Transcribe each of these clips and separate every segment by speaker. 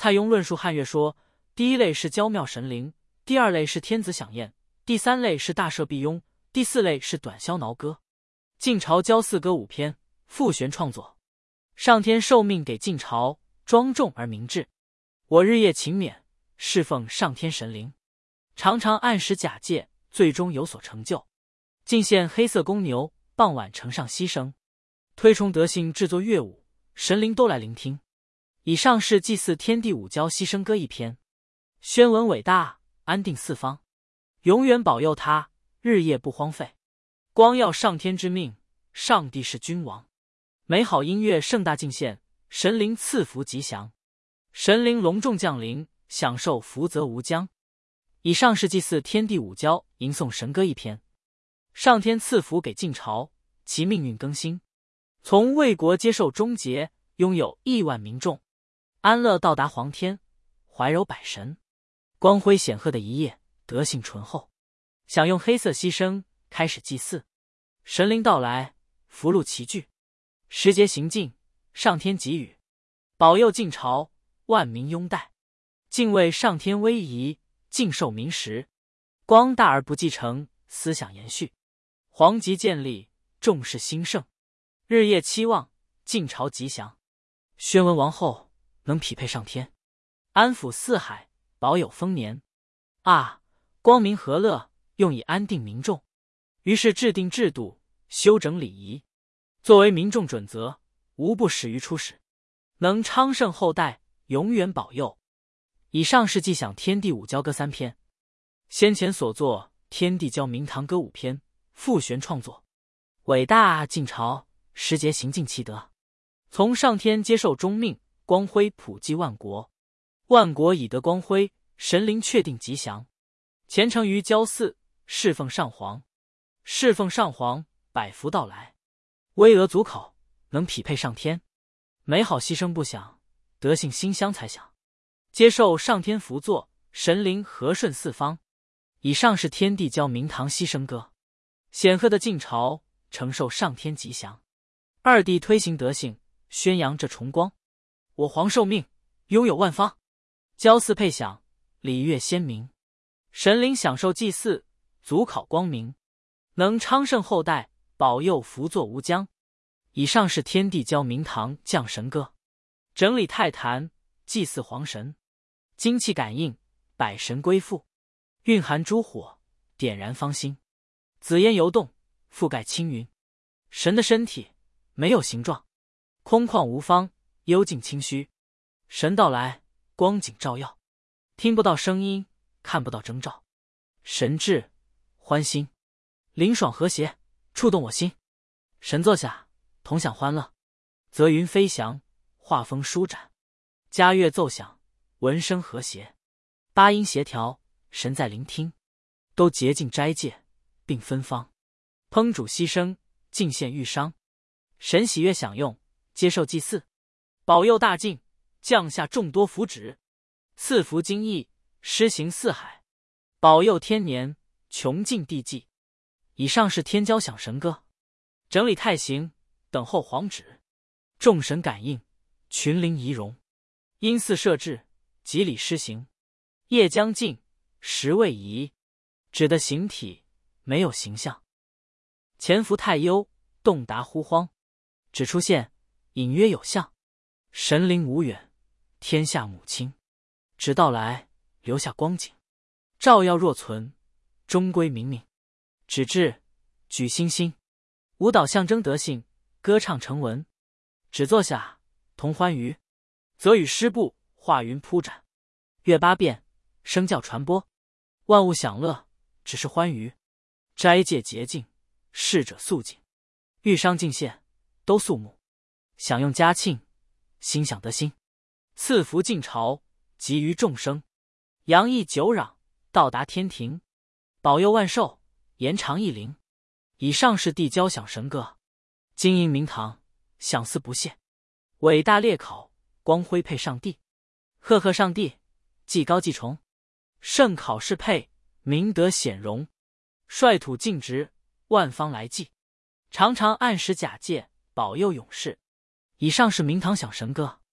Speaker 1: 蔡邕论述汉乐说，第一类是娇妙神灵，第二类是天子响宴，第三类是大社必庸，第四类是短箫挠歌。晋朝交四歌5篇，傅玄创作。上天受命给晋朝，庄重而明志。我日夜勤勉，侍奉上天神灵，常常按时假借，最终有所成就。进献黑色公牛，傍晚呈上牺牲，推崇德性制作乐舞，神灵都来聆听。以上是祭祀天地五交牺牲歌1篇。宣文伟大，安定四方，永远保佑他，日夜不荒废。光耀上天之命，上帝是君王。美好音乐盛大敬献，神灵赐福吉祥。神灵隆重降临，享受福泽无疆。以上是祭祀天地五交吟诵神歌1篇。上天赐福给晋朝，其命运更新，从魏国接受终结，拥有亿万民众，安乐到达皇天，怀柔百神，光辉显赫的一夜，德性醇厚。享用黑色牺牲，开始祭祀。神灵到来，福禄齐聚。时节行进，上天给予，保佑晋朝，万民拥戴。敬畏上天威仪，敬受民时。光大而不继承，思想延续。皇极建立，众事兴盛。日夜期望，晋朝吉祥。宣文王后能匹配上天，安抚四海，保有丰年。啊，光明和乐，用以安定民众。于是制定制度，修整礼仪，作为民众准则，无不始于初始，能昌盛后代，永远保佑。以上是祭享天地五交歌3篇。先前所作天地交明堂歌5篇，傅玄创作。伟大晋朝，时节行尽其德，从上天接受终命，光辉普济万国。万国以得光辉，神灵确定吉祥。虔诚于交祀，侍奉上皇。侍奉上皇，百福到来。巍峨足口，能匹配上天。美好牺牲不响，德性馨香才响。接受上天福作，神灵和顺四方。以上是天地交明堂牺牲歌。显赫的晋朝，承受上天吉祥。二帝推行德性，宣扬这崇光。我皇受命，拥有万方。交祀配享，礼乐鲜明。神灵享受祭祀，祖考光明。能昌盛后代，保佑福作无疆。以上是天地交明堂降神歌。整理泰坛，祭祀皇神。精气感应，百神归附。蕴含诸火，点燃芳心。紫烟游动，覆盖青云。神的身体没有形状，空旷无方，幽静清虚。神到来，光景照耀。听不到声音，看不到征兆。神至，欢欣。灵爽和谐，触动我心。神坐下，同享欢乐。泽云飞翔，画风舒展。佳乐奏响，闻声和谐。八音协调，神在聆听。都洁净斋戒，并芬芳。烹煮牺牲，敬献御商。神喜悦享用，接受祭祀。保佑大晋，降下众多福祉。赐福京邑，施行四海。保佑天年，穷尽地际。以上是天交享神歌。整理太行，等候皇旨。众神感应，群灵仪容。因祀设置，即礼施行。夜将尽，时未移。指的形体，没有形象。潜伏太幽，洞达忽荒。只出现，隐约有象。神灵无远，天下母亲。只到来，留下光景。照耀若存，终归冥冥。只至，举星星。舞蹈象征德性，歌唱成文。只坐下，同欢愉。则与诗部，画云铺展。乐八变，声教传播。万物享乐，只是欢愉。斋戒洁净，逝者肃静。欲商敬献，都肃穆。享用嘉庆，心想得心。赐福晋朝，给予众生。洋溢久壤，到达天庭。保佑万寿，延长益龄。以上是地交享神歌。金银明堂，享祀不懈。伟大列考，光辉配上帝。赫赫上帝，既高既崇。圣考试配，明德显荣。率土尽职，万方来祭。常常按时假借，保佑永世。以上是明堂享神歌。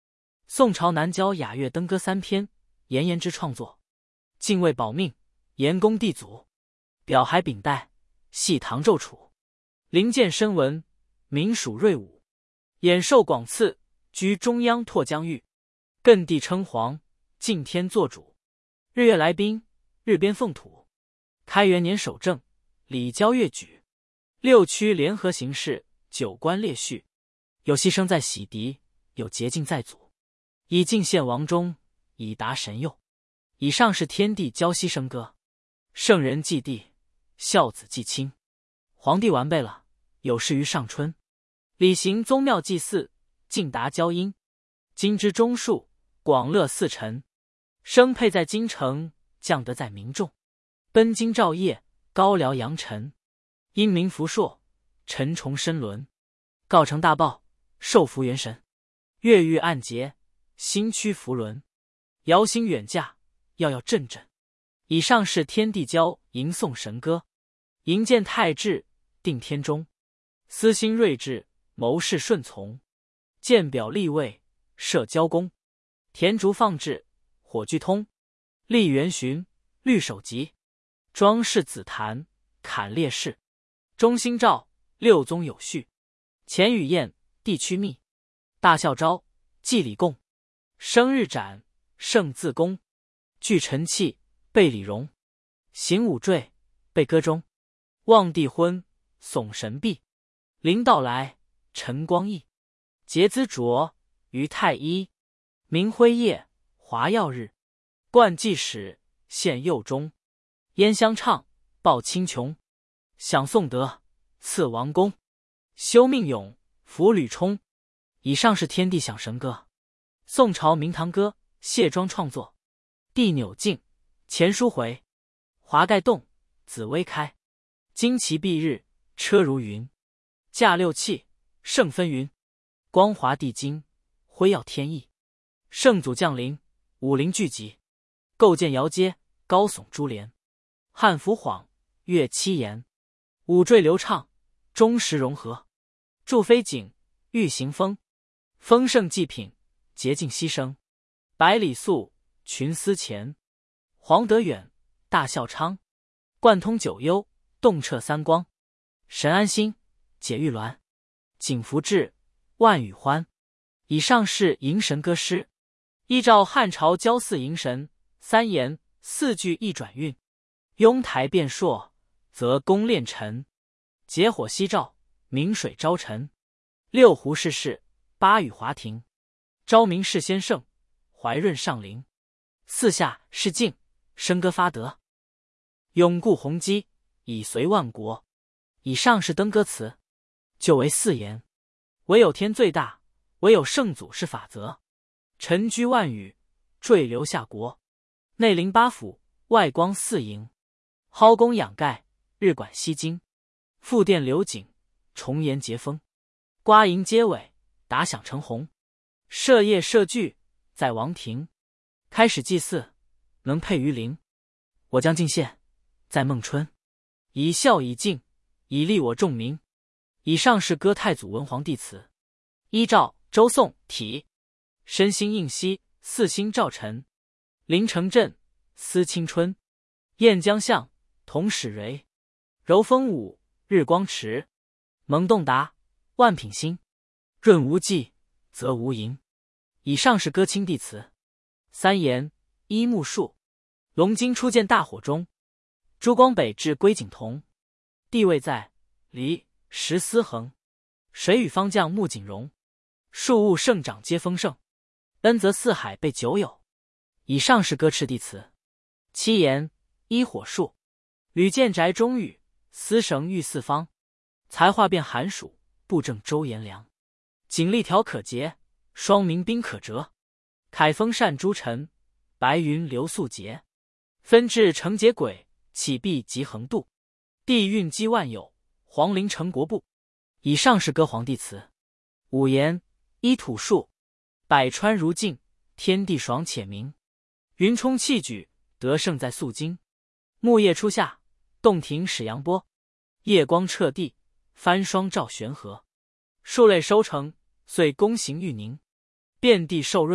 Speaker 1: 宋朝南郊雅乐登歌3篇，严言之创作。敬畏保命，严公地祖。表还秉带，系唐胄楚。灵鉴深文，名属瑞武。衍寿广赐，居中央拓疆域。艮地称皇，敬天作主。日月来宾，日边奉土。开元年守正，礼交乐举。6区联合行事，9官列序。有牺牲在洗涤，有洁净在祖。以敬献王中，以达神佑。以上是天地交牺牲歌。圣人祭地，孝子祭亲。皇帝完备了，有事于上春。礼行宗庙祭祀，敬达交音。今之中庶，广乐四臣。生配在京城，降德在民众。奔京照夜，高辽扬尘。因民福硕，陈崇深伦。告成大报，受福元神。月遇暗节，星驱福轮。遥星远驾，耀耀震震。以上是天地交吟诵神歌。营建太治，定天中。思心睿智，谋事顺从。鉴表立位，设交公。田竹放置，火炬通。立元巡，律首级。装饰紫檀，砍烈士。中兴诏，六宗有序。前与宴，地区密。大孝昭，祭礼贡。生日展，圣自宫。具陈器，备礼容。行五坠，备歌中。望帝婚，耸神臂。临到来，晨光熠。节资卓，于太一。明辉夜，华耀日。冠祭使，献佑中。燕相唱，报青琼。享颂德，赐王公。修命勇，福履冲。以上是天地享神歌。宋朝明堂歌，谢庄创作。地扭静，前书回。华盖动，紫薇开。旌旗蔽日，车如云。驾六气，圣分云。光华地经，辉耀天意。圣祖降临，武林聚集。构建遥阶，高耸珠帘。汉服晃，乐七言。五坠流畅，钟石融合。祝飞景，玉行风。丰盛祭品，洁净牺牲。百里素，群思前。黄德远，大孝昌。贯通九幽，洞彻三光。神安心，解玉鸾。景福至，万语欢。以上是迎神歌诗。依照汉朝交祀迎神3言4句一转韵。拥台变朔，则宫炼尘。结火夕照，明水招尘。六湖世事，8雨华庭。昭明世先圣，怀润上灵。四下是敬，笙歌发德。永固宏基，以随万国。以上是登歌词，就为4言。唯有天最大，唯有圣祖是法则。臣居万宇，坠流下国。内临8府，外光4营。蒿宫养盖，日管西京。复殿流景，重檐结风。瓜营结尾，打响成红。设业设具，在王庭。开始祭祀，能配于陵。我将进献，在孟春。以孝以敬，以利我众民。以上是歌太祖文皇帝词。依照周颂体。身星应夕，四星照晨。临城镇，思青春。燕江向，同始蕊。柔风舞，日光驰。蒙洞达，万品新。润无忌，则无垠。以上是歌清帝词。3言，一木树。龙筋初见大火中。珠光北至归景同。地位在，离石思衡。水与方将木槿荣。树物盛长皆丰盛。恩泽四海备酒友。以上是歌赤帝词。7言，一火树。吕建宅中宇，丝绳御四方。才化变寒暑，布正周延良。锦历条可结，双明冰可折。凯风善诸尘，白云流素节。分至成节轨，启璧及横渡。地运积万有，皇陵成国部。以上是歌皇帝词。5言，一土树。百川如镜，天地爽且明。云冲气举，得胜在肃经。木叶初夏，洞庭始阳波。夜光彻地，幡霜照玄河。树类收成，遂宫行玉宁。遍地受润，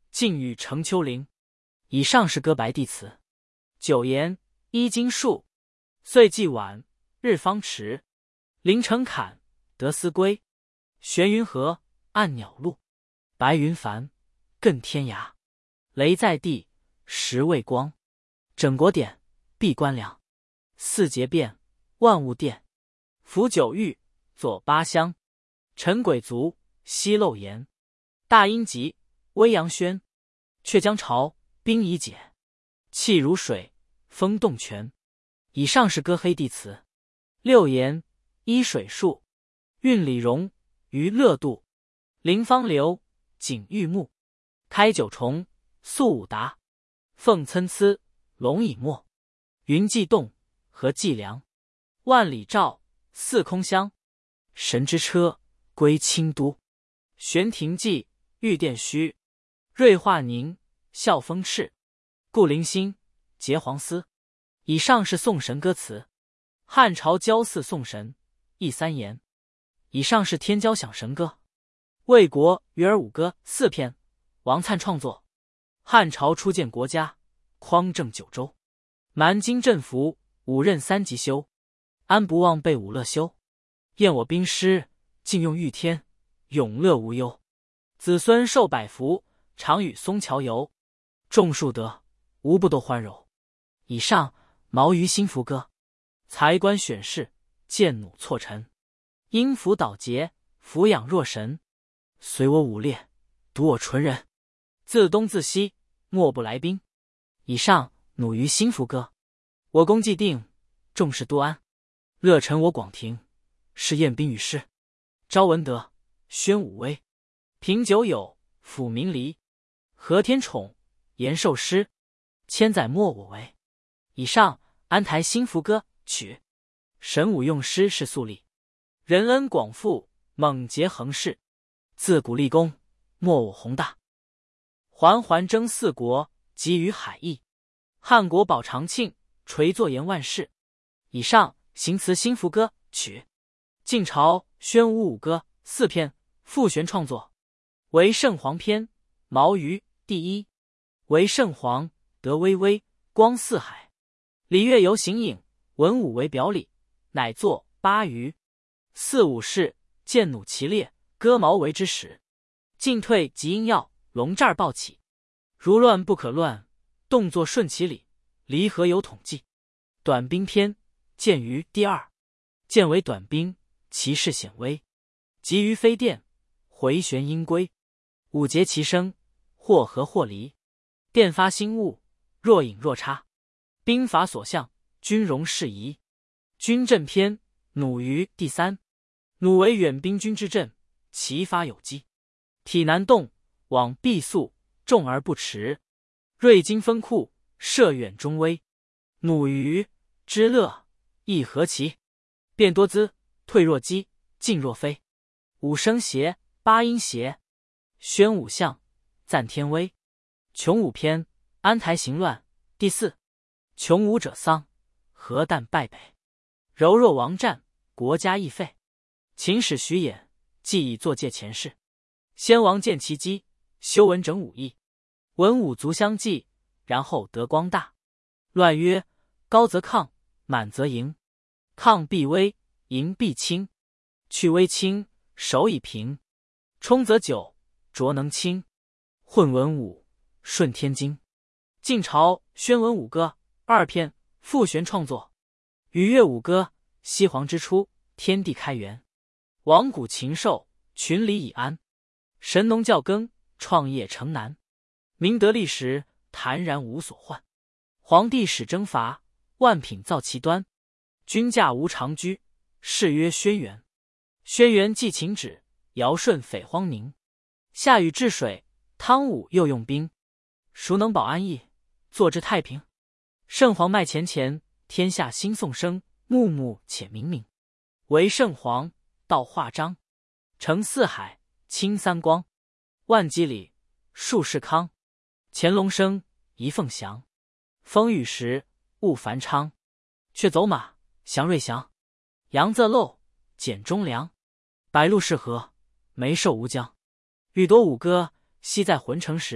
Speaker 1: 晋欲成丘陵。以上是歌白帝词。九言一经数，岁既晚，日方迟。凌城坎，得思归。玄云河，暗鸟路。白云繁，亘天涯。雷在地，时未光。枕国典，闭关凉。四节变，万物电。伏九域，坐八乡。陈鬼卒，西漏岩。大阴极，微阳轩。却将潮，冰已解。气如水，风动泉。以上是歌黑帝词。六言一水树，韵理融，于乐度。临芳流，景玉木。开九重，肃五达。凤参差，龙以没。云际动，河际凉。万里照，四空香。神之车，归清都。悬亭记，玉殿虚。瑞化宁，笑风赤。故灵星，结黄丝。以上是宋神歌词。汉朝交祀宋神，一三言。以上是天交响神歌。魏国鱼儿舞歌4篇，王粲创作。汉朝初建国家，匡正九州。蛮荆镇服，5任3级修。安不忘被五乐修。验我兵师，尽用御天，永乐无忧。子孙寿百福，常与松桥游。种树德，无不都欢柔。以上毛于心服歌。才官选士，剑弩错尘。因符导节，俯仰若神。随我武烈，独我纯人。自东自西，莫不来宾。以上弩于心服歌。我功既定，众事都安。乐臣我广庭，是宴宾与士。昭文德，宣武威。平九友，抚民离。和天宠，延寿师。千载莫我为。以上安台心服歌曲。神武用师是肃立。仁恩广富，猛捷横世。自古立功，莫我宏大。环环争四国，集于海邑。汉国保长庆，垂坐言万世。以上行词心服歌曲。晋朝宣武五歌4篇，傅玄创作。为圣皇篇，毛于第一。为圣皇，德巍巍，光四海。礼乐游行影，文武为表里，乃作八余。四武士，剑弩齐列，戈矛为之始。进退即应要，龙战报起。如乱不可乱，动作顺其理。离合有统计。短兵篇，见于第二。见为短兵，其势显威。急于飞电，回旋阴归。五节其声，或合或离。电发星物，若隐若差。兵法所向，军容适宜。军阵篇，弩于第三。弩为远兵军之阵，其发有机。体难动，往必速，重而不迟。锐金锋库，射远中微。弩于之乐，亦何其。变多姿，退若鸡，进若飞。五声协，八音协。宣武相，赞天威。穷武篇，安台行乱，第四。穷武者丧，何旦败北。柔弱王战，国家亦废。秦使徐衍，既以作界前事。先王见其机，修文整武艺。文武足相继，然后得光大。乱曰：高则亢，满则盈。亢必危，盈必轻。去危轻，守以平。冲则久，浊能清。混文武，顺天经。晋朝宣文武歌2篇，傅玄创作。禹乐舞歌，西皇之初，天地开元。王谷禽兽，群里以安。神农教耕，创业成难。明德立时，坦然无所患。皇帝使征伐，万品造其端。君驾无常居，谥曰轩辕。轩辕继秦止，尧舜匪荒宁。夏禹治水，汤武又用兵。孰能保安逸，坐之太平？圣皇迈前前，天下兴颂声，穆穆且冥冥。为圣皇，道化章。承四海，清三光。万机理，数世康。乾隆生，一凤翔。风雨时，物繁昌。却走马，祥瑞祥。阳则漏，简忠良。白露是河，梅寿无疆。欲夺五歌，昔在浑城时。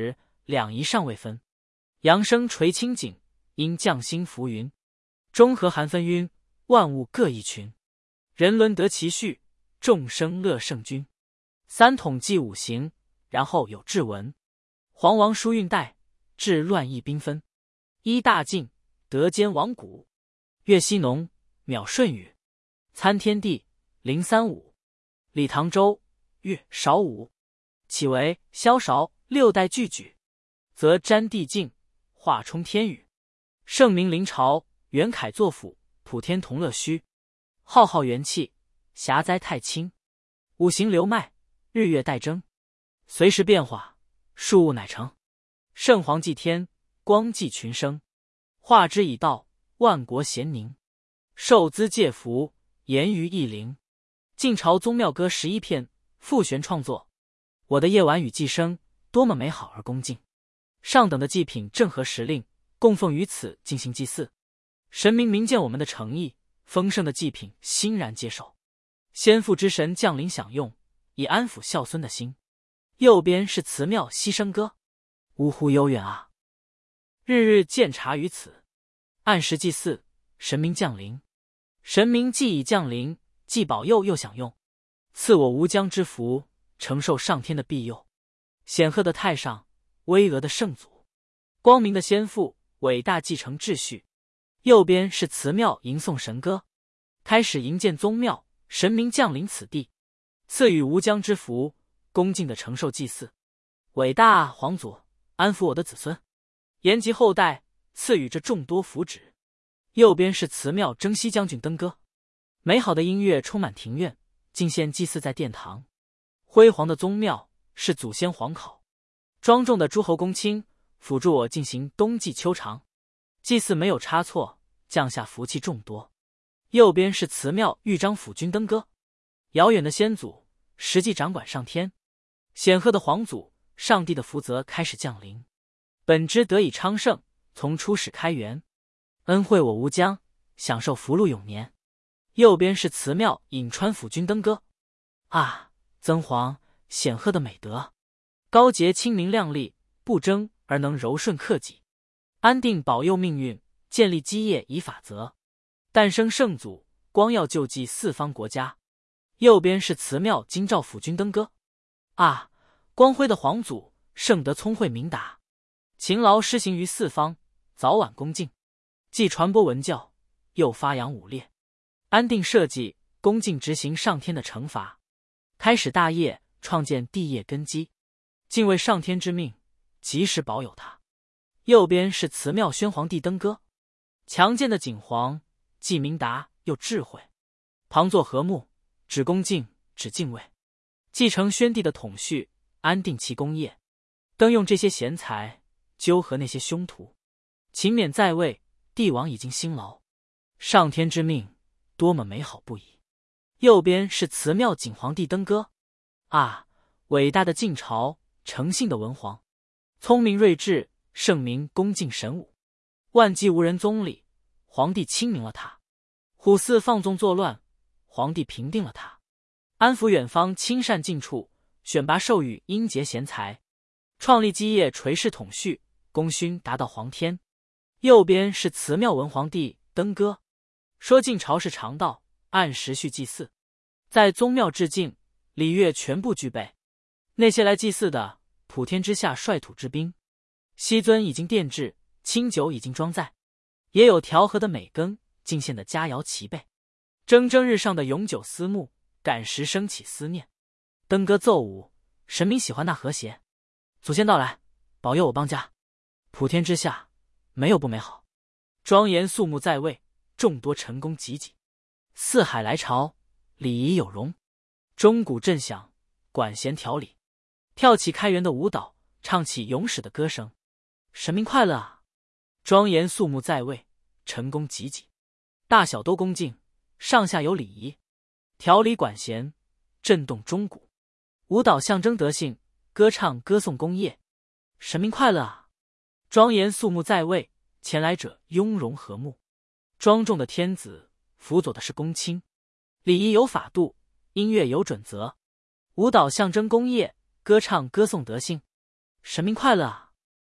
Speaker 1: 两仪尚未分。阳生垂清景，阴降星浮云。中和寒分晕，万物各异群。人伦得其序，众生乐圣君。三统计五行，然后有志文。黄王书运代，治乱易缤纷。一大晋，德兼王谷。岳西农，秒舜禹。参天地，临三五。李唐周，岳韶武。岂为萧韶六代俱举，则占地境，化冲天宇。圣明临朝，元凯作辅，普天同乐虚。浩浩元气，遐哉太清。五行流脉，日月代争。随时变化，数物乃成。圣皇祭天，光祭群生。化之以道，万国咸宁。受资戒福，言于义灵。晋朝宗庙歌11篇，傅玄创作。我的夜晚与祭生，多么美好而恭敬。上等的祭品正合时令，供奉于此进行祭祀。神明明见我们的诚意，丰盛的祭品欣然接受。先父之神降临享用，以安抚孝孙的心。右边是祠庙牺牲歌，呜呼悠远啊！日日见察于此，按时祭祀，神明降临。神明既已降临，既保佑又享用，赐我无疆之福，承受上天的庇佑。显赫的太上，巍峨的圣祖，光明的先父，伟大继承秩序。右边是祠庙吟诵神歌，开始营建宗庙，神明降临此地，赐予无疆之福，恭敬地承受祭祀。伟大皇祖，安抚我的子孙，延及后代，赐予这众多福祉。右边是祠庙征西将军登歌，美好的音乐充满庭院，敬献祭祀在殿堂。辉煌的宗庙是祖先皇考，庄重的诸侯公卿辅助我进行冬季秋长，祭祀没有差错，降下福气众多。右边是祠庙豫章府君登歌，遥远的先祖实际掌管上天，显赫的皇祖，上帝的福泽开始降临，本之得以昌盛，从初始开元，恩惠我无疆，享受福禄永年。右边是祠庙颍川府君登歌，啊，曾皇显赫的美德，高洁清明亮丽，不争而能柔顺克己，安定保佑命运，建立基业以法则，诞生圣祖，光耀救济四方国家。右边是祠庙京兆府君登歌，啊，光辉的皇祖，圣德聪慧明达，勤劳施行于四方，早晚恭敬，既传播文教，又发扬武烈，安定社稷，恭敬执行上天的惩罚，开始大业，创建帝业根基，敬畏上天之命，及时保有它。右边是祠庙宣皇帝登歌，强健的景皇，既明达又智慧，旁坐和睦，只恭敬只敬畏，继承宣帝的统序，安定其功业，登用这些贤才，纠合那些凶徒，勤勉在位，帝王已经辛劳，上天之命，多么美好不已。右边是祠庙景皇帝登歌，啊，伟大的晋朝，诚信的文皇，聪明睿智，圣明恭敬神武，万机无人宗理，皇帝亲明了他；虎肆放纵作乱，皇帝平定了他；安抚远方亲善近处，选拔授予英杰贤才，创立基业垂世统序，功勋达到皇天。右边是祠庙文皇帝登歌，说晋朝是常道，按时序祭祀，在宗庙致敬，礼乐全部具备。那些来祭祀的，普天之下率土之滨，西尊已经奠制，清酒已经装载，也有调和的美羹，敬献的佳肴齐备。蒸蒸日上的永久思慕，感时升起思念。登歌奏舞，神明喜欢那和谐。祖先到来，保佑我邦家。普天之下，没有不美好。庄严肃穆在位，众多臣工济济。四海来朝，礼仪有容。钟鼓震响，管弦调理，跳起开元的舞蹈，唱起永始的歌声。神明快乐啊！庄严肃穆在位，臣工济济，大小都恭敬，上下有礼仪，调理管弦，震动钟鼓，舞蹈象征德性，歌唱歌颂功业。神明快乐啊！庄严肃穆在位，前来者雍容和睦，庄重的天子辅佐的是公卿，礼仪有法度，音乐有准则，舞蹈象征功业，歌唱歌颂德性。神明快乐啊！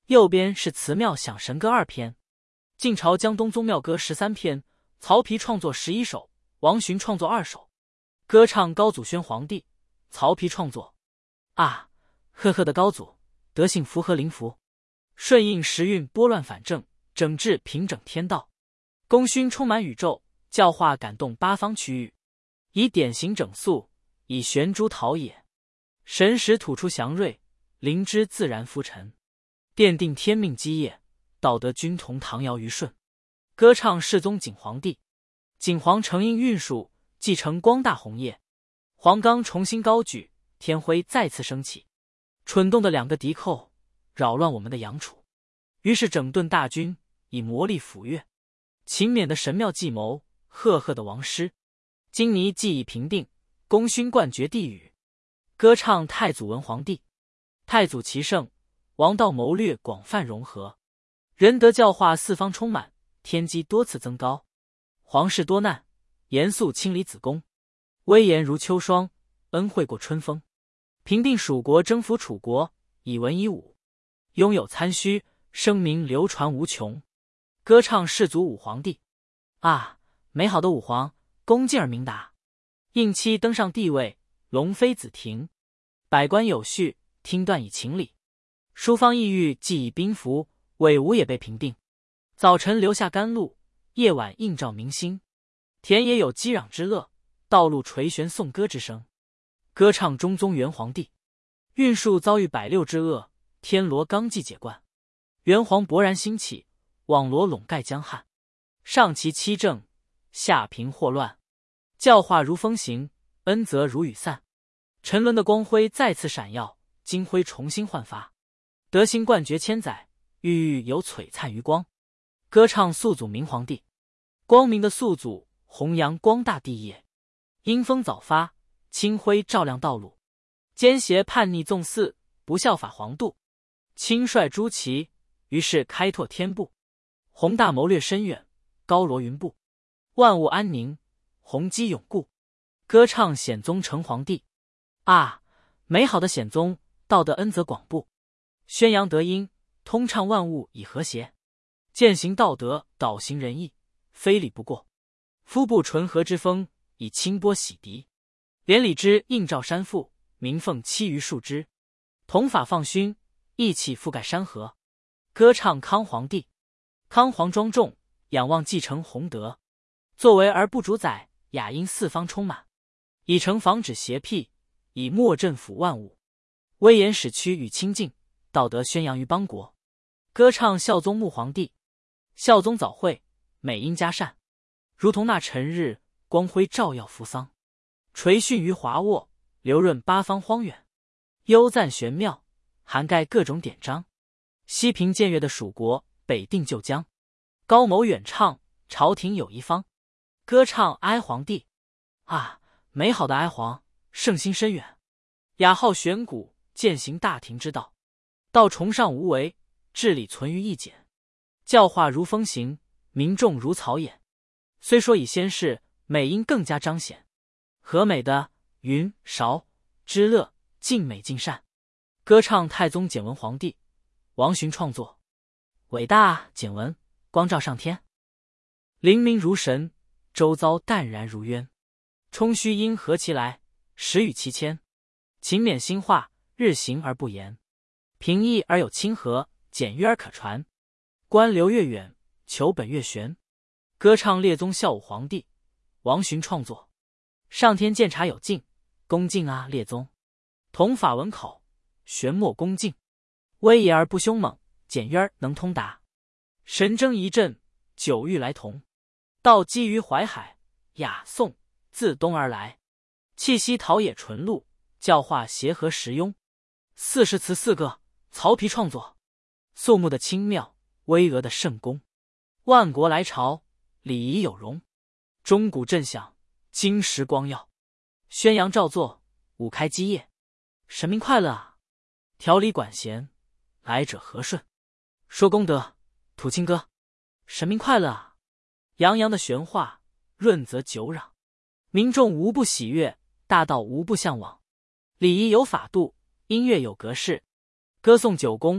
Speaker 1: 右边是祠庙享神歌2篇。晋朝江东宗庙歌13篇，曹丕创作11首，王洵创作2首。歌唱高祖宣皇帝，曹丕创作。啊，赫赫的高祖，德性符合灵符，顺应时运，拨乱反正，整治平整天道。功勋充满宇宙，教化感动八方区域。以典型整肃，以玄珠陶冶，神识吐出祥瑞，灵芝自然浮沉，奠定天命基业，道德均同，唐尧虞舜。歌唱世宗景皇帝，景皇承应运输，继承光大红叶，黄冈重新高举，天辉再次升起。蠢动的2个敌寇，扰乱我们的阳楚，于是整顿大军，以魔力抚越。勤勉的神妙计谋，赫赫的王师，今泥既已平定，功勋冠绝地宇。歌唱太祖文皇帝，太祖其盛，王道谋略广泛融合，仁德教化四方充满，天机多次增高。皇室多难，严肃清理子宫，威严如秋霜，恩惠过春风。平定蜀国，征服楚国，以文以武，拥有参虚，声名流传无穷。歌唱世祖武皇帝，啊，美好的武皇，恭敬而明达。应期登上帝位，龙飞紫庭，百官有序，听断以情理。书方异域，既以兵符，伪吴也被平定。早晨留下甘露，夜晚映照明星。田野有击壤之乐，道路垂悬颂歌之声。歌唱中宗元皇帝，运数遭遇百六之厄，天罗纲纪解冠。元皇勃然兴起，网罗笼盖江汉。上齐七政，下平祸乱，教化如风行，恩泽如雨散。沉沦的光辉再次闪耀，金辉重新焕发。德兴冠绝千载，郁郁有璀璨余光。歌唱肃祖明皇帝，光明的肃祖弘扬光大帝业，阴风早发，清辉照亮道路。奸邪叛逆纵肆，不效法皇度。轻率朱旗，于是开拓天步。宏大谋略深远，高罗云布。万物安宁，宏基永固。歌唱显宗成皇帝，啊，美好的显宗，道德恩泽广布，宣扬德音，通畅万物以和谐，践行道德，导行仁义，非礼不过。夫不纯和之风，以清波洗涤。连理之映照山腹，鸣凤栖于树枝。同法放勋，义气覆盖山河。歌唱康皇帝，康皇庄重，仰望继承宏德，作为而不主宰，雅音四方充满，以诚防止邪僻，以默镇抚万物，威严使屈与清净，道德宣扬于邦国。歌唱孝宗穆皇帝，孝宗早会，美因嘉善，如同那晨日，光辉照耀扶桑，垂训于华沃，流润八方荒远，幽赞玄妙，涵盖各种典章。西平僭越的蜀国，北定旧疆，高谋远畅，朝廷有一方。歌唱哀皇帝，啊，美好的哀皇，圣心深远，雅号玄古，践行大庭之道，道崇尚无为，治理存于一简，教化如风行，民众如草偃。虽说以先世，美因更加彰显。和美的云韶知乐，尽美尽善。歌唱太宗简文皇帝，王洵创作。伟大简文，光照上天，灵明如神，周遭淡然如渊。冲虚因何其来，时与其谦。勤勉心化，日行而不言。平易而有亲和，简约而可传。观流越远，求本越玄。歌唱列宗孝武皇帝，王洵创作。上天鉴察有敬，恭敬啊列宗。同法文口，玄默恭敬。威严而不凶猛，简约而能通达。神征一阵，久欲来同。道基于淮海，雅颂自东而来。气息陶冶纯露，教化协和实庸。40词4个，曹丕创作。肃穆的清妙，巍峨的圣功。万国来朝，礼仪有容。钟鼓震响，金石光耀。宣扬照作，舞开基业。神明快乐啊！条理管弦，来者和顺。说功德，吐清歌。神明快乐啊！洋洋的玄化，润泽久壤。民众无不喜悦，大道无不向往。礼仪有法度，音乐有格式。歌颂九公，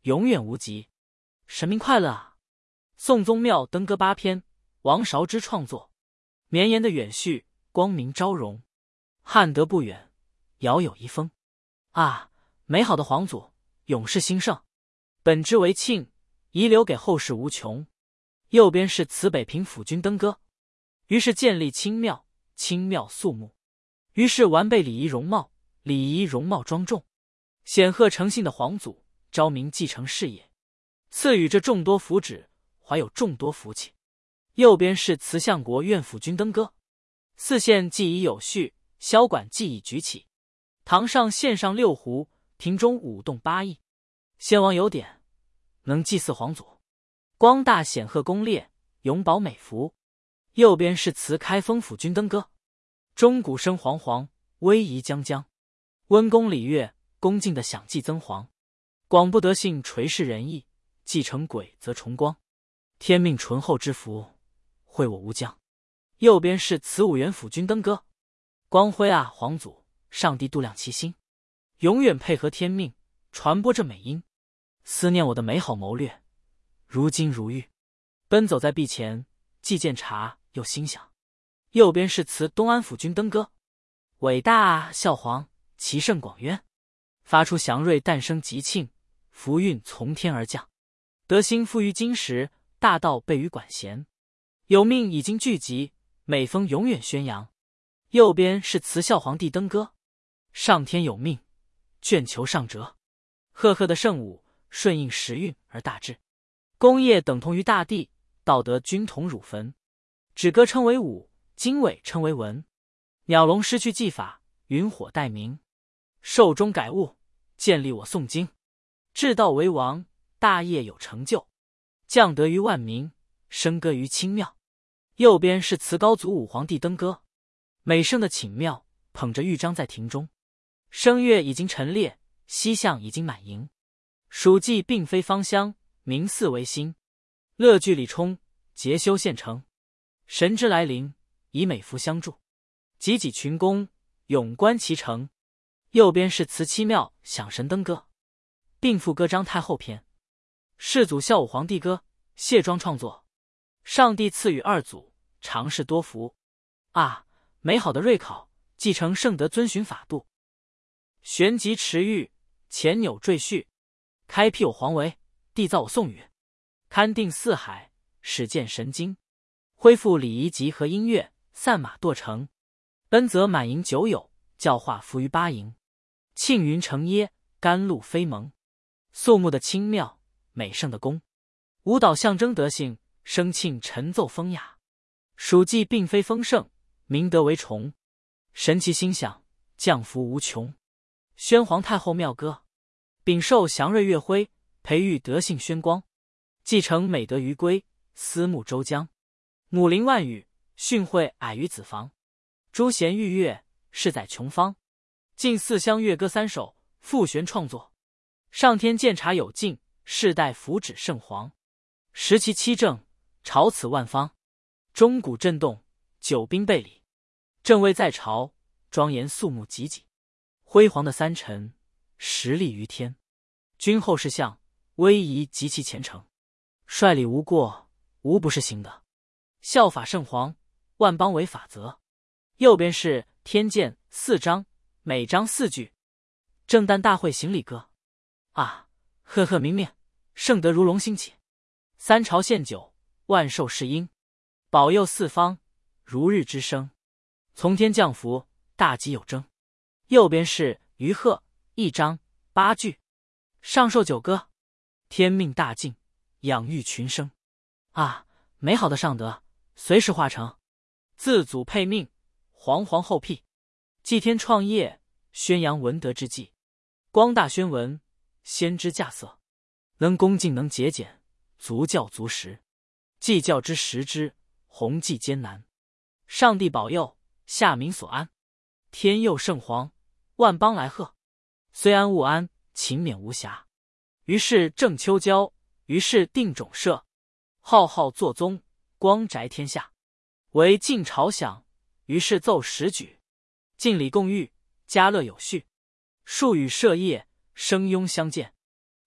Speaker 1: 永远无极。神明快乐啊！宋宗庙登歌8篇，王韶之创作，绵延的远续，光明昭荣。汉德不远，遥有遗风。啊，美好的皇祖，永世兴盛，本之为庆，遗留给后世无穷。右边是慈北平府君登歌，于是建立清庙，清庙肃穆，于是完备礼仪容貌，礼仪容貌庄重，显赫诚信的皇祖，昭明继承事业，赐予这众多福祉，怀有众多福气。右边是慈相国院府君登歌，四县既已有序，萧管既已举起，堂上献上6壶，庭中舞动8役。先王有典，能祭祀皇祖，光大显赫功烈，永保美福。右边是慈开封府君登歌，钟鼓声煌煌，威仪将将，温公礼乐，恭敬的享祭增煌。广不德性，垂世仁义，继承轨则重光。天命醇厚之福，惠我无疆。右边是慈武元府君登歌，光辉啊，皇祖，上帝度量其心，永远配合天命，传播这美音。思念我的美好谋略，如金如玉。奔走在壁前，既见察又心想。右边是慈东安府君登歌，伟大啊，孝皇，其盛广渊，发出祥瑞，诞生吉庆，福运从天而降，德兴富于金石，大道备于管弦。有命已经聚集，美风永远宣扬。右边是慈孝皇帝登歌，上天有命，卷求上折，赫赫的圣武，顺应时运而大治。功业等同于大地，道德均同汝坟。止歌称为武，经纬称为文。鸟笼失去技法，云火待鸣。寿终改物，建立我诵经。治道为王，大业有成就。降德于万民，升歌于清庙。右边是慈高祖武皇帝登歌，美盛的寝庙，捧着玉章在庭中。声乐已经陈列，西巷已经满盈。蜀稷并非芳香，名祀为新。乐具礼充，节修献成。神之来临，以美福相助。济济群公，永观其成。右边是慈七庙享神登歌，并附歌章太后篇。世祖孝武皇帝歌，谢庄创作。上帝赐予二祖，常事多福。啊，美好的瑞考，继承圣德，遵循法度。旋即持玉，前纽赘婿。开辟我皇位，缔造我宋语。勘定四海，始见神经。恢复礼仪集和音乐，散马堕城。恩泽满盈久有，教化浮于八营。庆云成耶，甘露飞蒙。肃穆的清妙，美盛的宫。舞蹈象征德性，声磬陈奏风雅。蜀稷并非丰盛，明德为崇。神奇心想，降福无穷。宣皇太后妙歌，禀受祥瑞月辉，培育德性宣光。继承美德于归，思慕周江。母临万语，训诲矮于子房。诸贤御乐，世载琼芳。近四乡乐歌3首，复旋创作。上天鉴察有尽，世代福祉圣皇。时其七政，朝此万方。钟鼓震动，九宾备礼。正位在朝，庄严肃穆济济。辉煌的三臣，实力于天。君后世相，威仪极其虔诚。率礼无过，无不是行的。效法圣皇，万邦为法则。右边是天鉴4章，每章4句。正旦大会行礼歌。啊，赫赫明面，圣德如龙兴起。三朝献酒，万寿是英。保佑四方，如日之升。从天降福，大吉有征。右边是于鹤1章8句。上寿九歌，天命大敬，养育群生。啊，美好的上德，随时化成。自祖配命，皇皇后辟。祭天创业，宣扬文德之际。光大宣文，先知稼穑。能恭敬能节俭，足教足实。祭教之实之，弘济艰难。上帝保佑，下民所安。天佑圣皇，万邦来贺。虽安勿安，勤勉无暇。于是正秋交，于是定种社。浩浩作宗，光宅天下。为晋朝享，于是奏时举。敬礼共御，家乐有序。数与社业，声拥相见。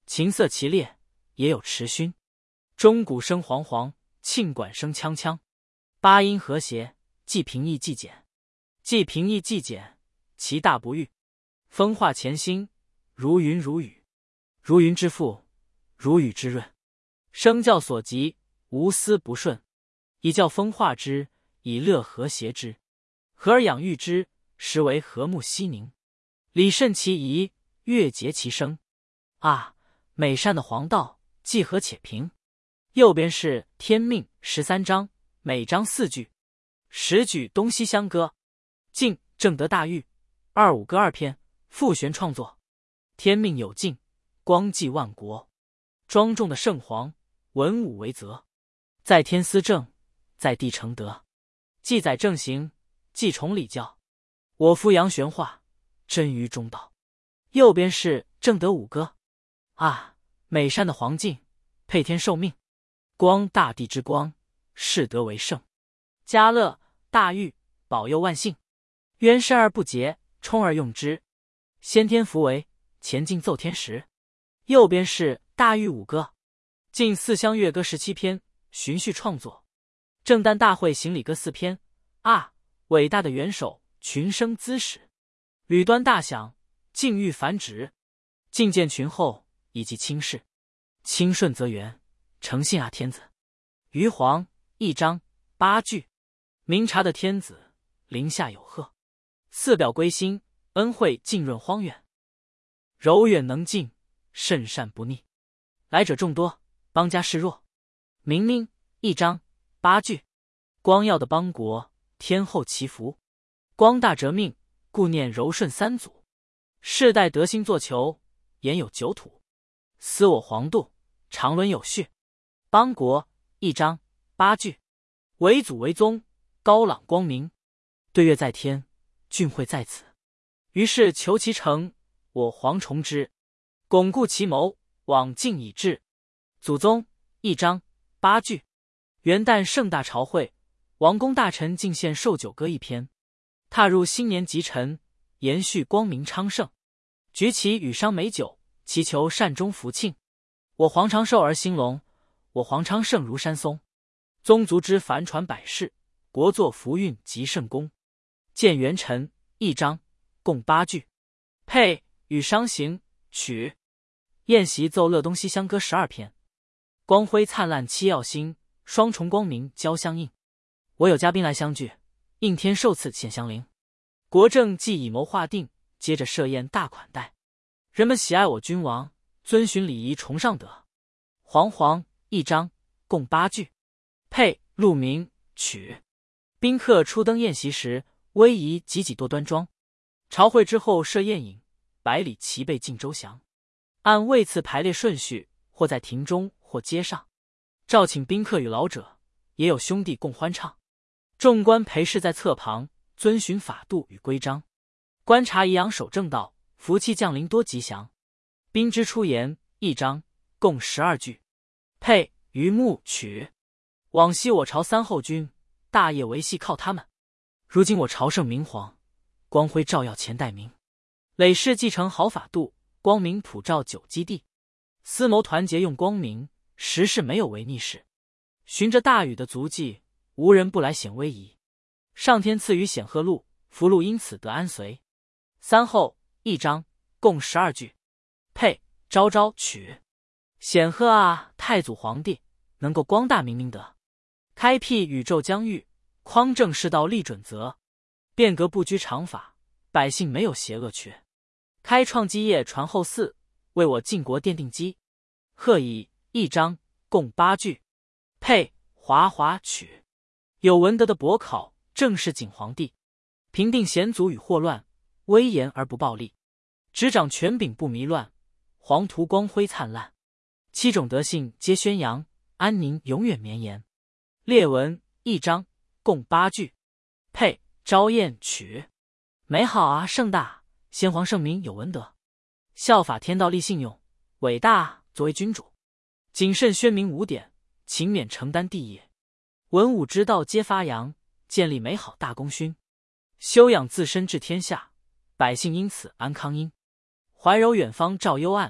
Speaker 1: 琴瑟齐列，也有持埙。钟鼓声煌煌，磬管声锵锵。八音和谐，既平易既简。既平易既简，其大不逾。风化潜心，如云如雨。如云之覆，如雨之润。声教所及，无丝不顺。以教风化之，以乐和谐之。和而养育之，实为和睦熙宁。理顺其宜，乐节其声。啊，美善的黄道，既和且平。右边是天命13章，每章4句，10举东西相歌。晋正德大狱25歌2篇，傅玄创作。天命有尽，光济万国。庄重的圣皇，文武为则。在天思正，在地成德。记载正行，继崇礼教。我夫杨玄化，臻于中道。右边是正德5歌。啊，美善的黄晋，配天受命。光大地之光，世德为盛。嘉乐大狱，保佑万幸。渊深而不竭，充而用之。先天福为，前进奏天时。右边是大狱5歌。晋4乡乐歌17篇，循序创作。正旦大会行礼歌4篇。啊，伟大的元首，群生滋始。履端大享，境遇繁殖。进见群后，以及轻视。清顺则圆，诚信啊天子。余黄1章8句。明察的天子，临下有贺。四表归心，恩惠浸润荒远。柔远能静，甚善不逆。来者众多，邦家势弱。明命1章8句。光耀的邦国，天后祈福。光大折命，故念柔顺3祖。世代德兴作求，言有9土。思我黄度，长伦有序。邦国1章8句。为祖为宗，高朗光明。对月在天，俊会在此。于是求其成，我蝗虫之。巩固其谋，往尽以至。祖宗1章8句。元旦盛大朝会，王公大臣进献寿酒歌1篇。踏入新年吉辰，延续光明昌盛。举起羽觞美酒，祈求善终福庆。我黄长寿而兴隆，我黄昌盛如山松。宗族之繁传百世，国祚福运及圣功。见元辰1章，共8句。配与商行曲。宴席奏乐东西乡歌12篇。光辉灿烂七曜星，双重光明交相映。我有嘉宾来相聚，应天受赐献香灵。国政既以谋划定，接着设宴大款待。人们喜爱我君王，遵循礼仪崇尚德。黄1章，共8句。配鹿鸣曲。宾客初登宴席时，威仪挤挤多端庄。朝会之后设宴饮，百里齐备尽周详。按位次排列顺序，或在庭中，或街上。召请宾客与老者，也有兄弟共欢唱。众官陪侍在侧旁，遵循法度与规章。观察仪扬守正道，福气降临多吉祥。宾之出言1章，共12句。配于木曲。往昔我朝3后君，大业维系靠他们。如今我朝圣明皇，光辉照耀前代明。累世继承好法度，光明普照九基地。思谋团结用光明，实事没有违逆事。循着大禹的足迹，无人不来显威仪。上天赐予显赫禄，福禄因此得安随。3后1章，共12句。配昭昭曲。显赫啊，太祖皇帝能够光大明明德，开辟宇宙疆域，匡正世道立准则，变革不拘常法，百姓没有邪恶缺。开创基业传后嗣，为我晋国奠定基。贺以1章，共8句。配华华曲。有文德的博考，正是景皇帝。平定险阻与祸乱，威严而不暴力。执掌权柄不迷乱，黄图光辉灿烂。7种德性皆宣扬，安宁永远绵延。列文1章，共8句。配昭宴曲。美好啊，盛大，先皇圣明有文德。效法天道立信用，伟大作为君主。谨慎宣明5典，勤勉承担帝业。文武之道皆发扬，建立美好大功勋。修养自身治天下，百姓因此安康殷。怀柔远方照幽暗，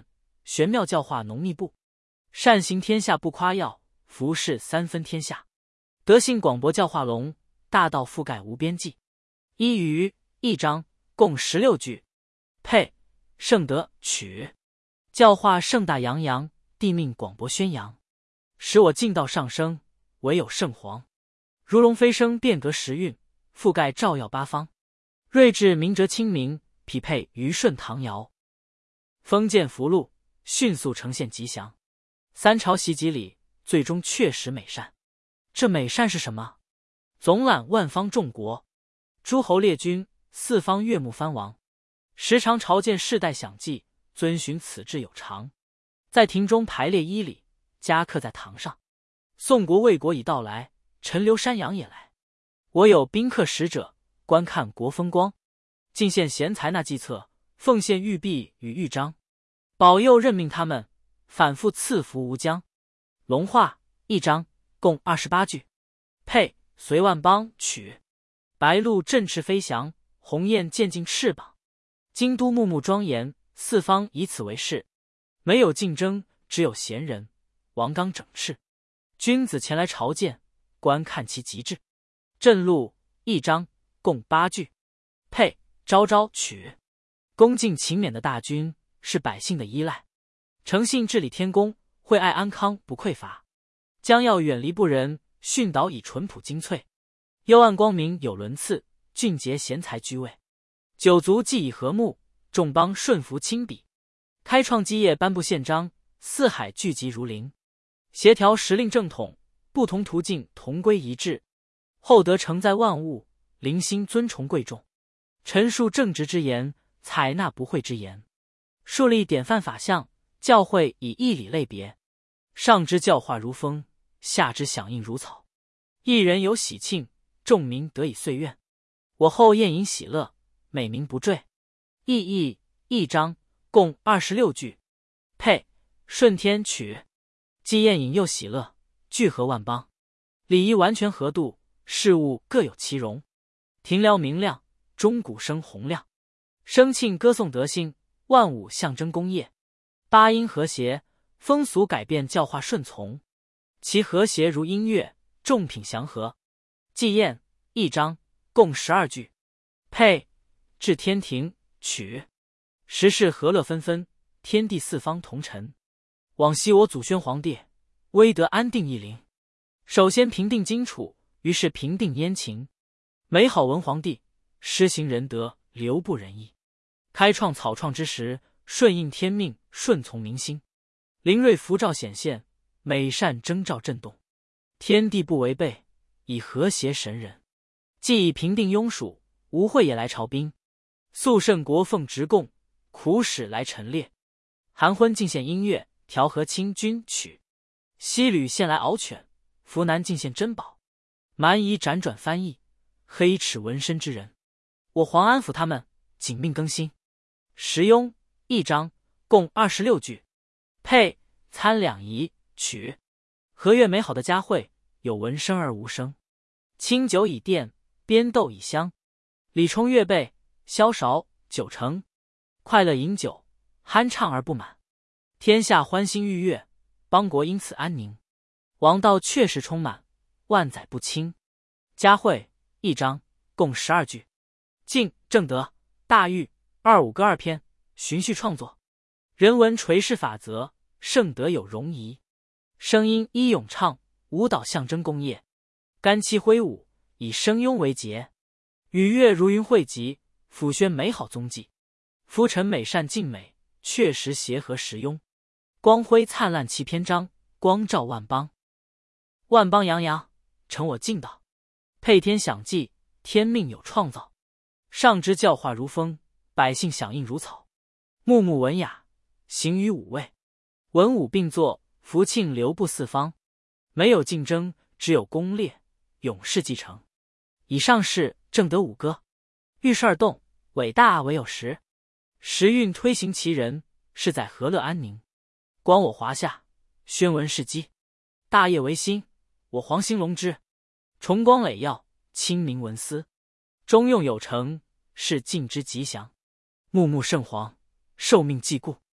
Speaker 1: 玄妙教化浓密布，善行天下不夸耀，服饰三分天下。德性广博教化隆，大道覆盖无边际。一余一章，共16句。配圣德取，教化盛大洋洋，地命广博宣扬，使我进道上升，唯有圣皇。如龙飞升，变革时运，覆盖照耀八方。睿智明哲清明，匹配虞舜唐尧。封建福禄，迅速呈现吉祥。三朝袭击里，最终确实美善。这美善是什么？总揽万方众国，诸侯列军，四方悦目藩王，时常朝见世代享祭，遵循此制有常。在庭中排列衣礼，加刻在堂上。宋国魏国已到来，陈留山羊也来。我有宾客使者，观看国风光，进献贤才纳计策，奉献玉璧与玉章，保佑任命他们，反复赐福无疆。龙化一章，共28句。配随万邦取，白鹭振翅飞翔，鸿雁渐进翅膀。京都穆穆庄严，四方以此为誓。没有竞争，只有贤人，王纲整饬。君子前来朝见，观看其极致。震禄一章，共8句。配昭昭取，恭敬勤勉的大君是百姓的依赖，诚信治理天宫，惠爱安康不匮乏。将要远离不仁，训导以淳朴精粹。幽暗光明有轮次，俊杰贤才居位。九族既以和睦，众邦顺服亲比。开创基业颁布宪章，四海聚集如林。协调时令正统，不同途径同归一致。厚德承载万物，灵心尊崇贵重。陈述正直之言，采纳不讳之言。树立典范法相，教诲以义理类别。上之教化如风，下之响应如草。一人有喜庆，众民得以遂愿。我后宴饮喜乐，美名不坠。意义一章，共26句。配顺天取，既宴饮又喜乐，聚合万邦。礼仪完全合度，事物各有其容。庭僚明亮，钟鼓声洪亮。声磬歌颂德兴，万物象征功业。八音和谐，风俗改变教化顺从。其和谐如音乐，众品祥和。祭宴一章，共12句。配至天庭取，时事和乐纷纷，天地四方同陈。往昔我祖宣皇帝，威德安定一陵。首先平定荆楚，于是平定燕秦。美好文皇帝，施行仁德，留不仁义。开创草创之时，顺应天命，顺从民心。灵瑞符照显现，美善征兆震动。天地不违背，以和谐神人。既已平定庸属，吴会也来朝宾。肃圣国奉直贡，苦使来陈列。韩昏进献音乐，调和清君曲。西吕献来獒犬，扶南进献珍宝。蛮夷辗转翻译，黑齿纹身之人。我皇安抚他们，紧命更新。时庸一章，共26句。配参两仪取，和悦美好的佳会，有闻声而无声。清酒以奠，边斗以香。李冲乐备，萧韶酒成。快乐饮酒，酣畅而不满。天下欢欣愉悦，邦国因此安宁。王道确实充满，万载不倾。佳会一章，共12句。敬正德大狱25歌2篇，循序创作。人文垂世法则，圣德有容仪。声音依咏唱，舞蹈象征功业。干戚挥舞，以声雍为节。雨月如云汇集，抚宣美好踪迹。夫臣美善尽美，确实协和时庸。光辉灿烂气篇章，光照万邦。万邦洋洋，承我敬道。配天享祭，天命有创造。上之教化如风，百姓响应如草。穆穆文雅，行于五位。文武并作，福庆流布四方。没有竞争，只有功烈，勇士继承。以上是正德五歌。遇事而动，伟大唯有时。时运推行其人，是在和乐安宁。光我华夏，宣文事基。大业维新，我皇兴隆之。崇光磊耀，清明文思。中用有成，是晋之吉祥。穆穆圣皇，受命既固。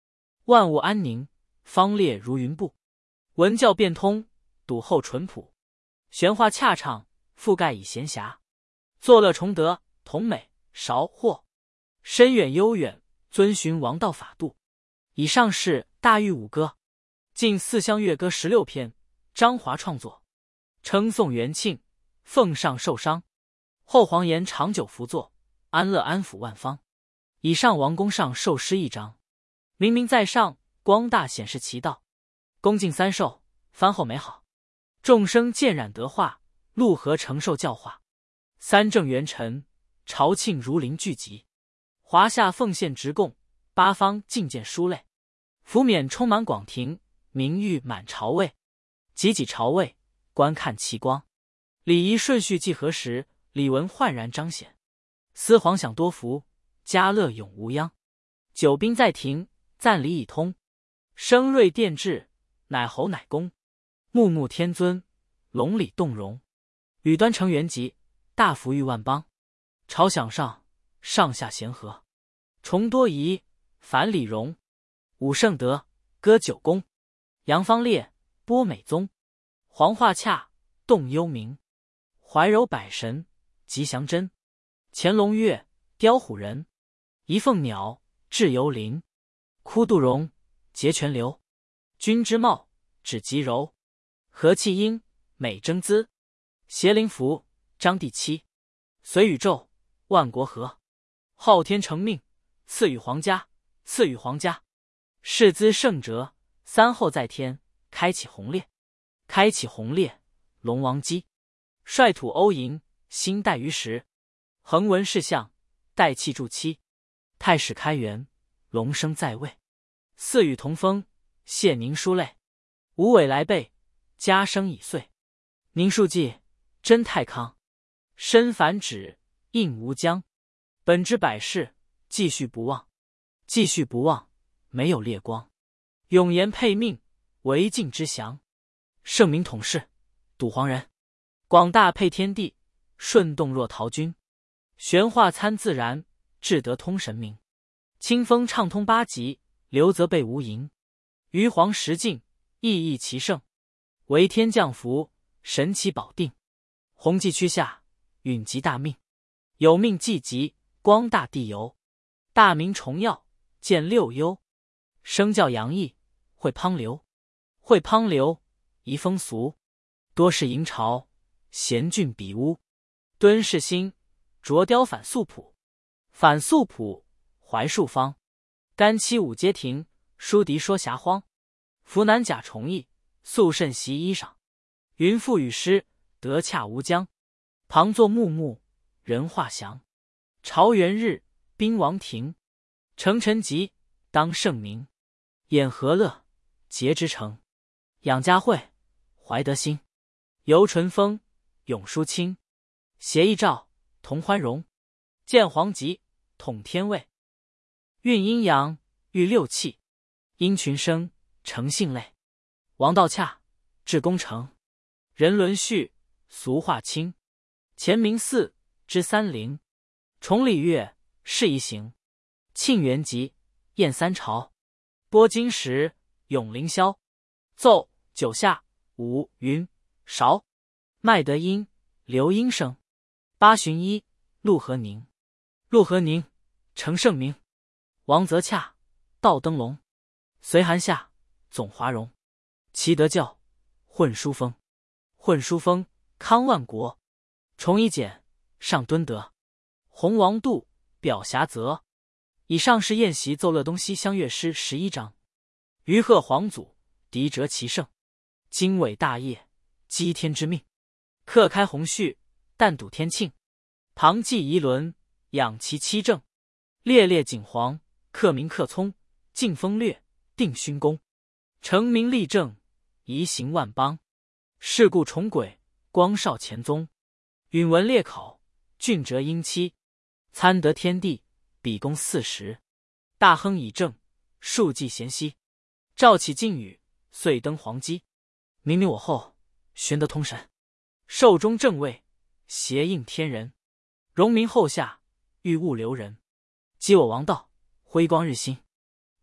Speaker 1: 万物安宁，方列如云布。文教变通，笃厚淳朴，玄化恰畅，覆盖以闲暇。作乐崇德，同美韶或，深远悠远，遵循王道法度。以上是大玉五歌，近4乡乐歌16篇，张华创作，称颂元庆，奉上受伤。后黄岩长久辅佐，安乐安抚万方。以上王公上受诗1章，明明在上，光大显示其道。恭敬三受，藩厚美好，众生渐染德化，陆河承受教化。三正元辰，朝庆如临聚集，华夏奉献直贡，八方进见书类。福冕充满广庭，名誉满朝位。济济朝位，观看奇光。礼仪顺序既合时，礼文焕然彰显。司皇享多福，家乐永无殃。九宾在庭，赞礼已通。声瑞殿制，乃侯乃公。穆穆天尊，隆礼动容。宇端承元吉，大福裕万邦。朝享上，上下咸和。崇多仪，繁礼容。武圣德，歌九公。杨方烈，播美宗。黄化洽，动幽冥。怀柔百神，吉祥真。乾隆月，雕虎人。一凤鸟，至游林。枯杜荣，节泉流。君之茂，指吉柔。和气英，美争姿。协灵符，张第七。随宇宙，万国和。昊天承命，赐予皇家，赐予皇家。世资圣哲，三后在天，开启宏烈。开启宏烈，龙王基。率土欧营，星带于时。恒文世相，代气助期。太史开元，龙生在位。四与同风，谢宁书类。五尾来备，家生已岁。宁庶记，真太康。身繁指，应无疆。本之百世，继续不忘。继续不忘，没有烈光。永言配命，为晋之祥。圣明统事，笃黄人。广大配天地，顺动若陶君。玄化参自然，至德通神明。清风畅通八极，流则备无垠。余黄实境，意义其盛。为天降福，神奇保定。弘济区下，允吉大命。有命既吉，光大地游。大明重耀，见六幽。生教洋溢，会滂流。会滂流，宜风俗。多是营朝，贤俊比屋。敦是心，着雕反素朴。反素朴，怀树方。干七五阶庭，书敌说遐荒。服南甲重义，素甚习衣裳。云赋与诗，得洽无疆。旁坐木木，人画祥。朝元日，宾王庭。承臣吉，当圣明。演和乐，节之成。养家惠，怀德兴。游淳风，咏舒清。协议照，同欢荣。见黄吉，统天位。运阴阳，育六气。因群生，成性类。王道洽，治功成。人伦序，俗化清。乾明寺，之三陵。崇礼乐，事宜行。庆元吉，宴三朝。播金石，咏凌霄。奏九下，五云韶。麦德音，刘音声。八旬一，陆和宁。陆和宁，成圣明。王则洽，道灯笼。隋寒夏，总华容。齐德教，混书风。混书风，康万国。崇一简，上敦德。洪王度，表侠泽。以上是宴席奏乐东西乡乐诗11章。于贺皇祖，狄折其盛。经纬大业，积天之命。克开鸿序，但睹天庆。旁记仪伦，养其七正。烈烈景皇，克明克聪。尽风略，定勋功。成名立正，仪行万邦。世故重轨，光少乾宗。允文列考，俊哲英期。参得天地，比公40。大亨以正，庶济贤熙。赵启靖宇，遂登皇基。明明我后，玄德通神。寿终正位，协应天人。荣民后下，欲物留人。激我王道，辉光日新。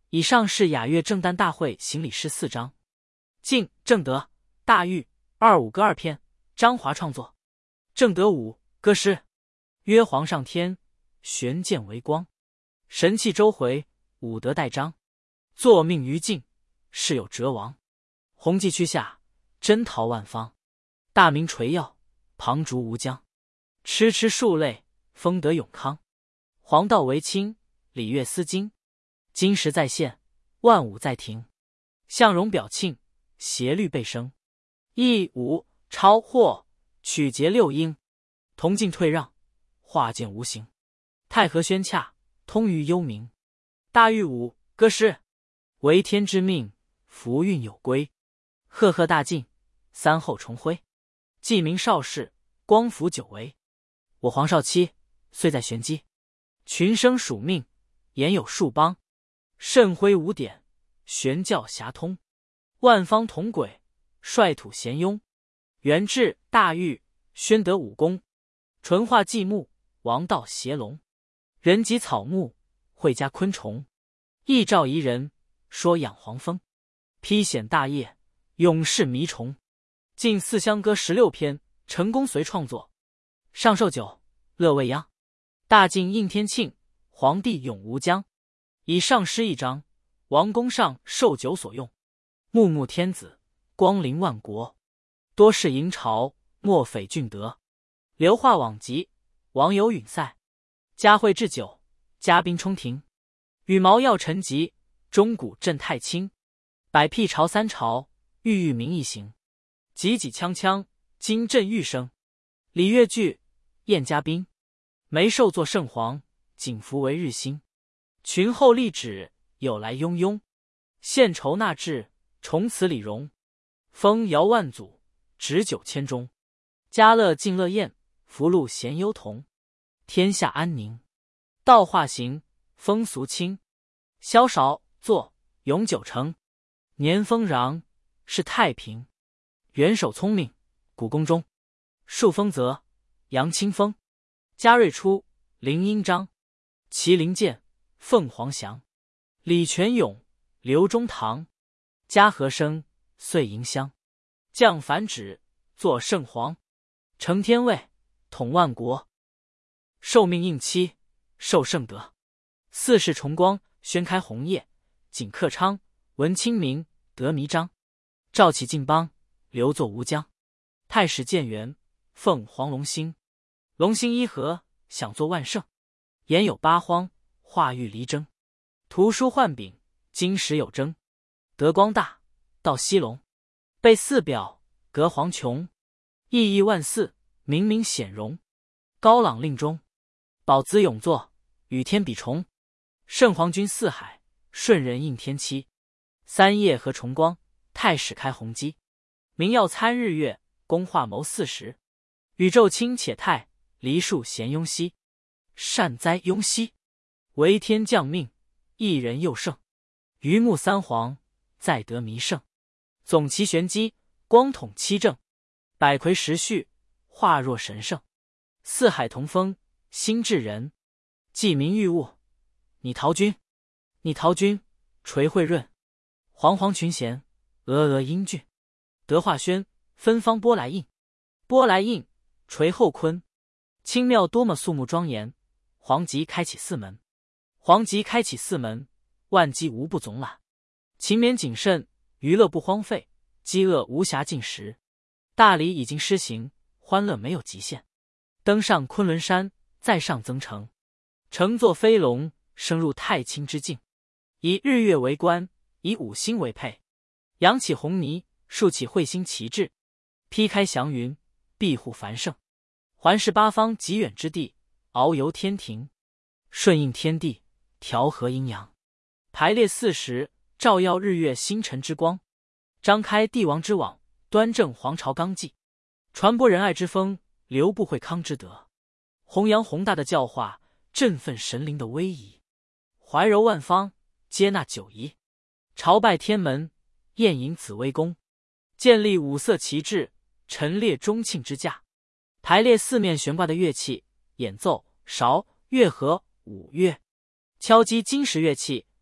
Speaker 1: 以上是雅乐正旦大会行礼诗4章。晋正德大狱25歌2篇，张华创作。正德5歌诗。曰皇上天，玄剑为光，神气周回，武德代章。坐命于境，事有哲王。弘济区下，珍桃万方。大明垂耀，旁逐吴江。痴痴数类，丰德永康。黄道为清，礼乐思经。金石在线，万物在庭。相容表庆，协律备声。义武超获，曲节6音。同进退让，化见无形。太和宣洽，通于幽冥。大狱5歌诗。为天之命，福运有归。赫赫大进，三后重辉。记名少氏，光福久违。我皇少期，岁在玄机。群生属命，言有数邦。甚辉五典，玄教遐通。万方同轨，率土咸雍。元至大狱，宣德武功。纯化寂木，王道协龙。人及草木，会家昆虫。义兆宜人，说养黄蜂。披显大业，永世迷虫。晋4乡歌16篇，陈公遂创作。上寿9，乐未央。大晋应天庆，皇帝永无疆。以上诗1章，王公上寿9所用。穆穆天子，光临万国。多事迎朝，莫匪俊德。流化往极，王游允塞。嘉惠置酒，嘉宾冲庭。羽毛耀陈吉，钟鼓震太清。百辟朝3朝，郁郁民一行。急急锵锵，金震玉声。礼乐具，宴嘉宾。眉寿作圣皇，景福为日新。群后立止，有来雍雍。献酬纳制，重此礼容。风摇万祖，执9000钟。嘉乐尽乐宴，福禄咸忧同。天下安宁，道化行，风俗清。萧韶作，永久成。年丰禳，是太平。元首聪明，古宫中。数丰泽，杨清风。嘉瑞出，林英章。麒麟剑，凤凰翔。李全勇，刘中堂。嘉禾生，岁迎香。降凡旨，作圣皇。承天位，统万国。受命应期，受圣德。四世重光，宣开红叶。景克昌，文清明，德弥彰。赵启晋邦，留作吴疆。太史建元，奉黄龙兴。龙兴一和，享作万圣。言有八荒，化育离征。图书幻柄，金石有征。德光大，道西龙。备四表，隔黄琼。意义万祀，明明显荣。高朗令中，宝子永作，与天比重。圣皇君四海，顺人应天期。三叶和重光，太史开弘基。明耀参日月，公化谋40。宇宙清且泰，梨树咸雍熙。善哉雍熙，为天降命，一人又胜。榆木三皇，再得弥盛。总齐玄机，光统七正。百魁十序，化若神圣。四海同风，心治人。济民御物，你陶君。你陶君，垂惠润。煌煌群贤，峨峨英俊。德化轩，芬芳波来印。波来印，垂后坤。清妙多么肃穆庄严。皇极开启四门。皇极开启四门，万机无不总揽。勤勉谨慎，娱乐不荒废，饥饿无暇进食。大礼已经施行，欢乐没有极限。登上昆仑山，再上增城。乘坐飞龙，升入太清之境。以日月为官，以五星为配。扬起红泥，竖起彗星旗帜。劈开祥云，庇护繁盛。环视八方极远之地，遨游天庭。顺应天地，调和阴阳。排列40，照耀日月星辰之光。张开帝王之网，端正皇朝纲纪。传播仁爱之风，流布惠康之德。弘扬宏大的教化，振奋神灵的威仪。怀柔万方，接纳九夷。朝拜天门，宴迎紫微宫。建立五色旗帜，陈列钟磬之架。排列四面悬挂的乐器，演奏韶、乐和、舞乐。敲击金石乐器，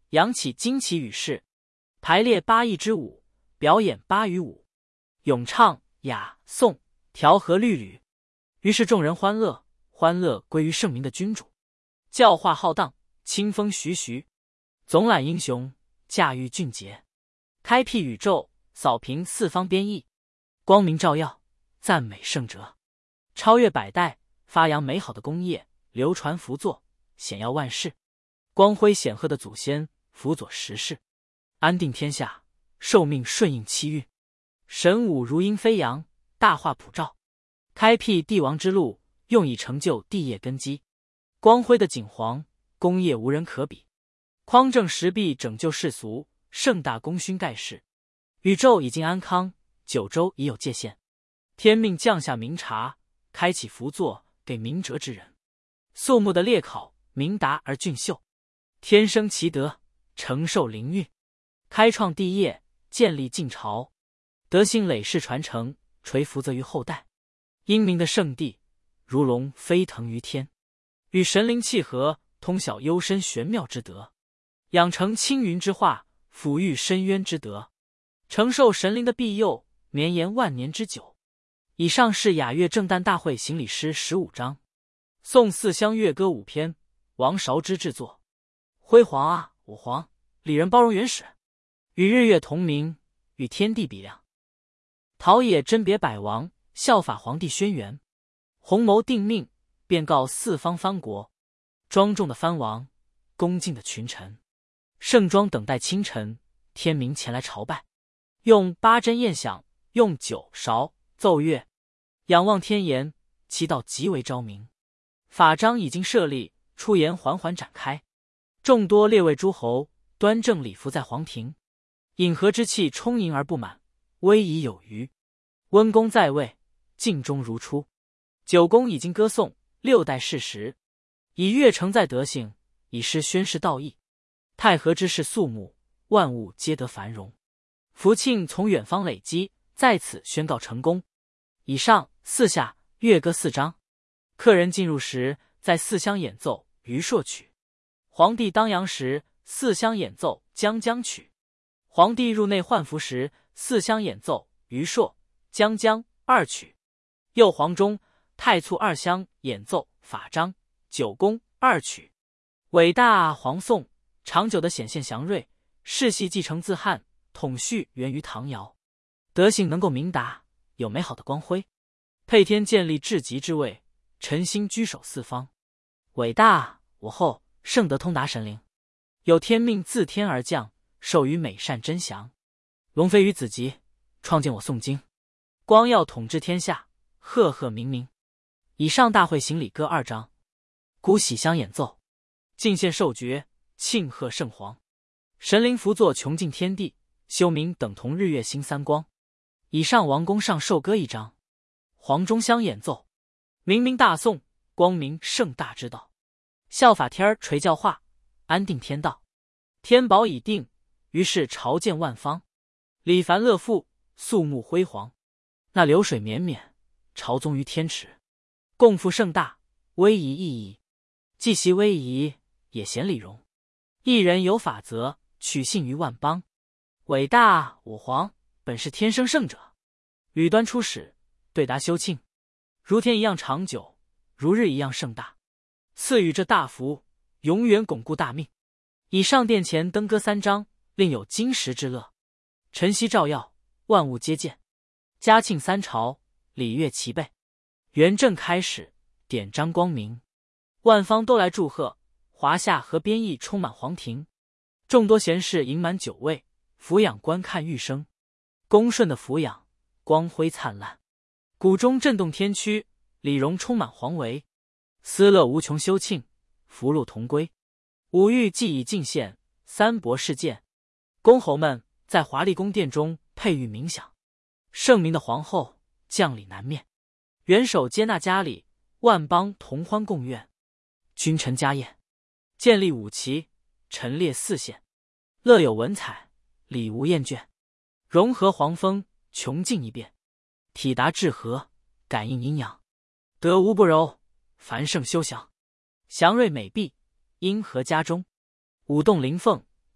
Speaker 1: 扬起旌旗羽饰，排列8佾之舞，表演8佾舞，咏唱雅颂，调和律吕。于是众人欢乐，欢乐归于圣明的君主。教化浩荡，清风徐徐，总揽英雄，驾驭俊杰，开辟宇宙，扫平四方边役，光明照耀，赞美圣哲，超越百代，发扬美好的功业，流传福作，显耀万世。光辉显赫的祖先辅佐时世，安定天下，受命顺应七运，神武如鹰飞扬，大化普照，开辟帝王之路，用以成就帝业根基。光辉的景皇，功业无人可比，匡正实弊，拯救世俗，盛大功勋盖世。宇宙已经安康，九州已有界限。天命降下明察，开启福作给明哲之人。肃穆的列考，明达而俊秀，天生奇德，承受灵运，开创帝业，建立晋朝，德行累世传承，垂福泽于后代。英明的圣地，如龙飞腾于天，与神灵契合，通晓幽深玄妙之德，养成青云之化，抚育深渊之德，承受神灵的庇佑，绵延万年之久。以上是雅乐正旦大会行礼诗15章，宋四乡乐歌5篇，王韶之制作。辉煌啊，我皇！礼人包容原始，与日月同明，与天地比量。陶冶甄别百王，效法皇帝轩辕。鸿谋定命，便告四方藩国。庄重的藩王，恭敬的群臣，盛装等待清晨，天明前来朝拜。用八珍宴享，用酒勺奏乐，仰望天颜，其道极为昭明。法章已经设立，出言缓缓展开。众多列位诸侯，端正礼服在皇庭，引和之气充盈而不满，威仪有余。温公在位，尽忠如初。九公已经歌颂6代事实，以乐承载德行，以诗宣示道义。太和之事肃穆，万物皆得繁荣。福庆从远方累积，在此宣告成功。以上四下乐歌4章。客人进入时，在四乡演奏虞朔曲。皇帝当阳时，四乡演奏将将曲。皇帝入内换服时，四乡演奏虞朔、将将2曲。右皇中、太簇2乡演奏法章、九宫2曲。伟大皇宋，长久的显现祥瑞，世系继承自汉，统序源于唐尧。德行能够明达，有美好的光辉。配天建立至极之位，臣心居守四方。伟大我后，圣德通达神灵，有天命自天而降，授予美善真祥。龙飞于子集，创建我宋经。光耀统治天下，赫赫明明。以上大会行礼歌2章。鼓喜相演奏，进献授爵，庆贺圣皇。神灵福作穷尽天地，修明等同日月星3光。以上王公上授歌1章。黄钟相演奏，明明大颂，光明盛大之道。效法天儿垂教化，安定天道。天宝已定，于是朝见万方。礼繁乐富，肃穆辉煌。那流水绵绵，朝宗于天池。共赴盛大，威仪意义。既习威仪，也显礼容。一人有法则，取信于万邦。伟大我皇，本是天生圣者。语端出始，对答修庆。如天一样长久，如日一样盛大。赐予这大福，永远巩固大命。以上殿前登歌3章，另有金石之乐。晨曦照耀，万物皆见。嘉庆3朝，礼乐齐备。元正开始，典章光明。万方都来祝贺，华夏和边邑充满皇庭。众多贤士迎满9位，俯仰观看玉生。恭顺的俯仰，光辉灿烂。鼓中震动天区，礼容充满皇维。思乐无穷修庆，福禄同归。五欲既已尽现，三博事件。公侯们在华丽宫殿中佩玉冥想。圣明的皇后，将礼南面。元首接纳嘉礼，万邦同欢共愿。君臣家宴，建立5旗，陈列4县。乐有文采，礼无厌倦。融合皇风，穷尽一变。体达至和，感应阴阳。德无不柔，繁盛修祥。祥瑞美璧，因和家中。舞动灵凤，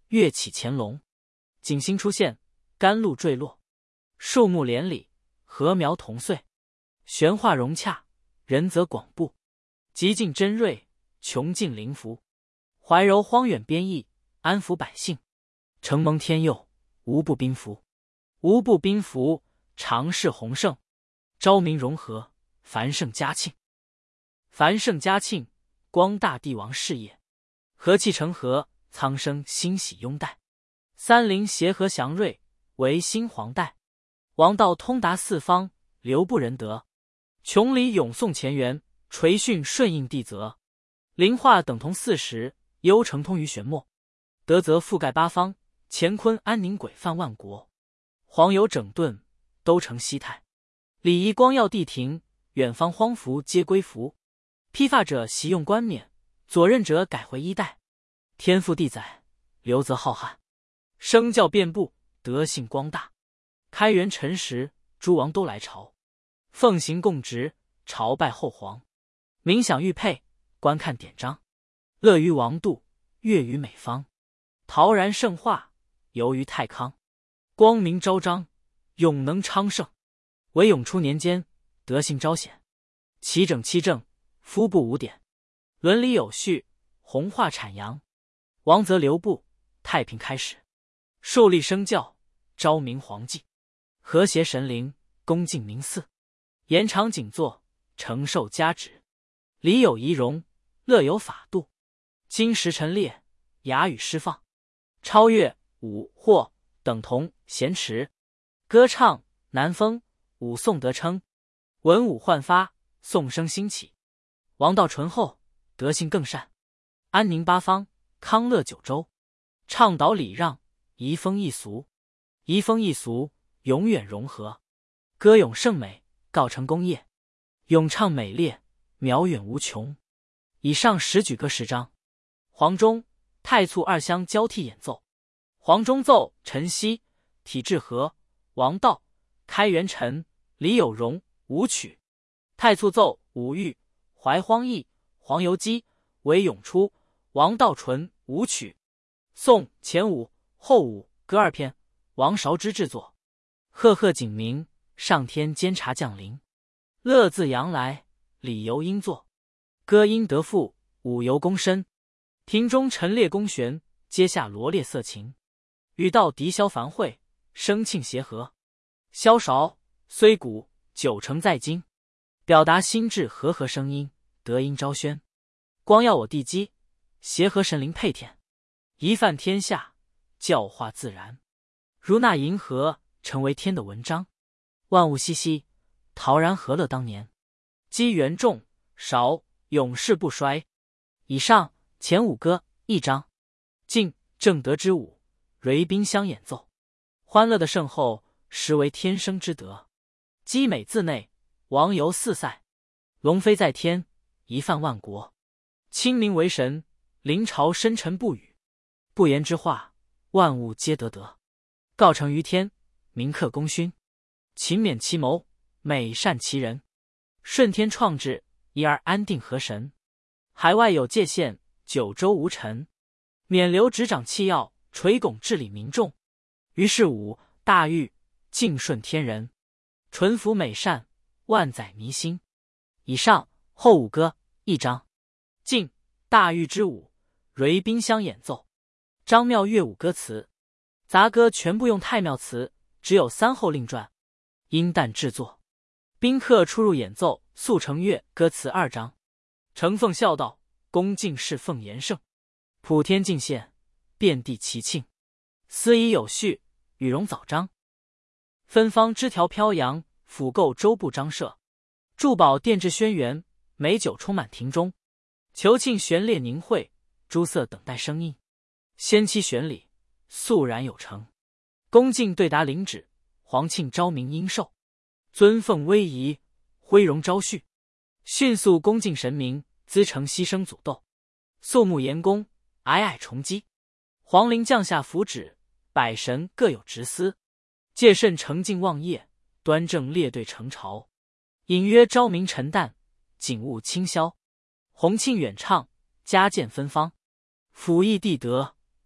Speaker 1: 月起乾隆，景星出现，甘露坠落，树木连理，禾苗同穗，玄化融洽，仁泽广布，极尽真瑞，穷尽灵福，怀柔荒远边邑，安抚百姓，承蒙天佑，无不宾服，无不宾服，常事宏盛，昭明融合，繁盛嘉庆。繁盛嘉庆，光大帝王事业，和气成和，苍生欣喜拥戴，三陵协和祥瑞，为新皇代，王道通达四方，流布仁德，琼里永颂乾元，垂训顺应帝责，灵化等同40，幽成通于玄末，德泽覆盖八方，乾坤安宁轨泛万国，黄油整顿，都成西泰，礼仪光耀帝庭，远方荒服皆归服，披发者习用冠冕，左衽者改回衣带，天父地载，流泽浩瀚，声教遍布，德性光大，开元辰时，诸王都来朝，奉行供职，朝拜后皇，冥想玉佩，观看典章，乐于王度，悦于美方，陶然盛化，游于太康，光明昭彰，永能昌盛，惟永初年间，德性昭显，齐整七正，夫不无典，伦理有序，弘化阐扬，王泽流布，太平开始，树立生教，昭明皇纪，和谐神灵，恭敬明祀，延长景坐，承受嘉旨，礼有仪容，乐有法度，经时陈列，雅语释放，超越武或等同咸池，歌唱南风，武颂得称，文武焕发，颂声兴起，王道醇厚，德性更善，安宁八方，康乐九州，倡导礼让，移风易俗，移风易俗，永远融合，歌咏圣美，告成功业，咏唱美烈，渺远无穷。以上10举歌10章。黄钟、太簇二相交替演奏。黄钟奏陈曦、体制和、王道、开元辰、李有荣舞曲；太簇奏武玉、怀荒义、黄游基、韦永初、王道纯舞曲。宋前舞、后舞各2篇，王韶之制作。赫赫景明，上天监察降临。乐自阳来，理由应作。歌音得赋，舞由躬身。庭中陈列宫悬，阶下罗列色情。语道笛箫繁会，声磬协和。箫韶虽古，9成在今。表达心智和合声音，德音昭宣。光耀我地基，协和神灵配天。一泛天下，教化自然。如那银河，成为天的文章。万物熙熙，陶然和乐当年。积元众，韶永世不衰。以上前5歌1章。晋正德之舞，蕊宾相演奏。欢乐的盛后，实为天生之德。积美自内，王游四塞。龙飞在天，一泛万国。清明为神，临朝深沉不语。不言之话，万物皆得德。告成于天，铭刻功勋。勤勉其谋，美善其人。顺天创制，一而安定和神。海外有界限，九州无尘。免流执掌器要，垂拱治理民众。于是武大狱，敬顺天人。淳朴美善，万载弥新。以上后5歌1章。晋大狱之舞，蕊宾相演奏。张妙乐舞歌词。杂歌全部用太庙词，只有3后另传。因旦制作。宾客出入演奏速成乐歌词2章。承奉孝道，恭敬侍奉严圣。普天敬献，遍地齐庆。司仪有序，羽绒早章。分方枝条飘扬，府构周部张设。祝宝殿制轩辕，美酒充满庭中。求庆悬列凝会，诸色等待声音。先期选礼，肃然有成。恭敬对答领旨，皇庆昭明应受。尊奉威仪，徽容昭序。迅速恭敬神明，资成牺牲祖斗。肃穆严公，皑皑重基。皇陵降下符旨，百神各有职司。戒慎诚敬望业，端正列队成朝。隐约昭明沉淡，景物清霄。洪庆远唱，加建芬芳。辅义帝德，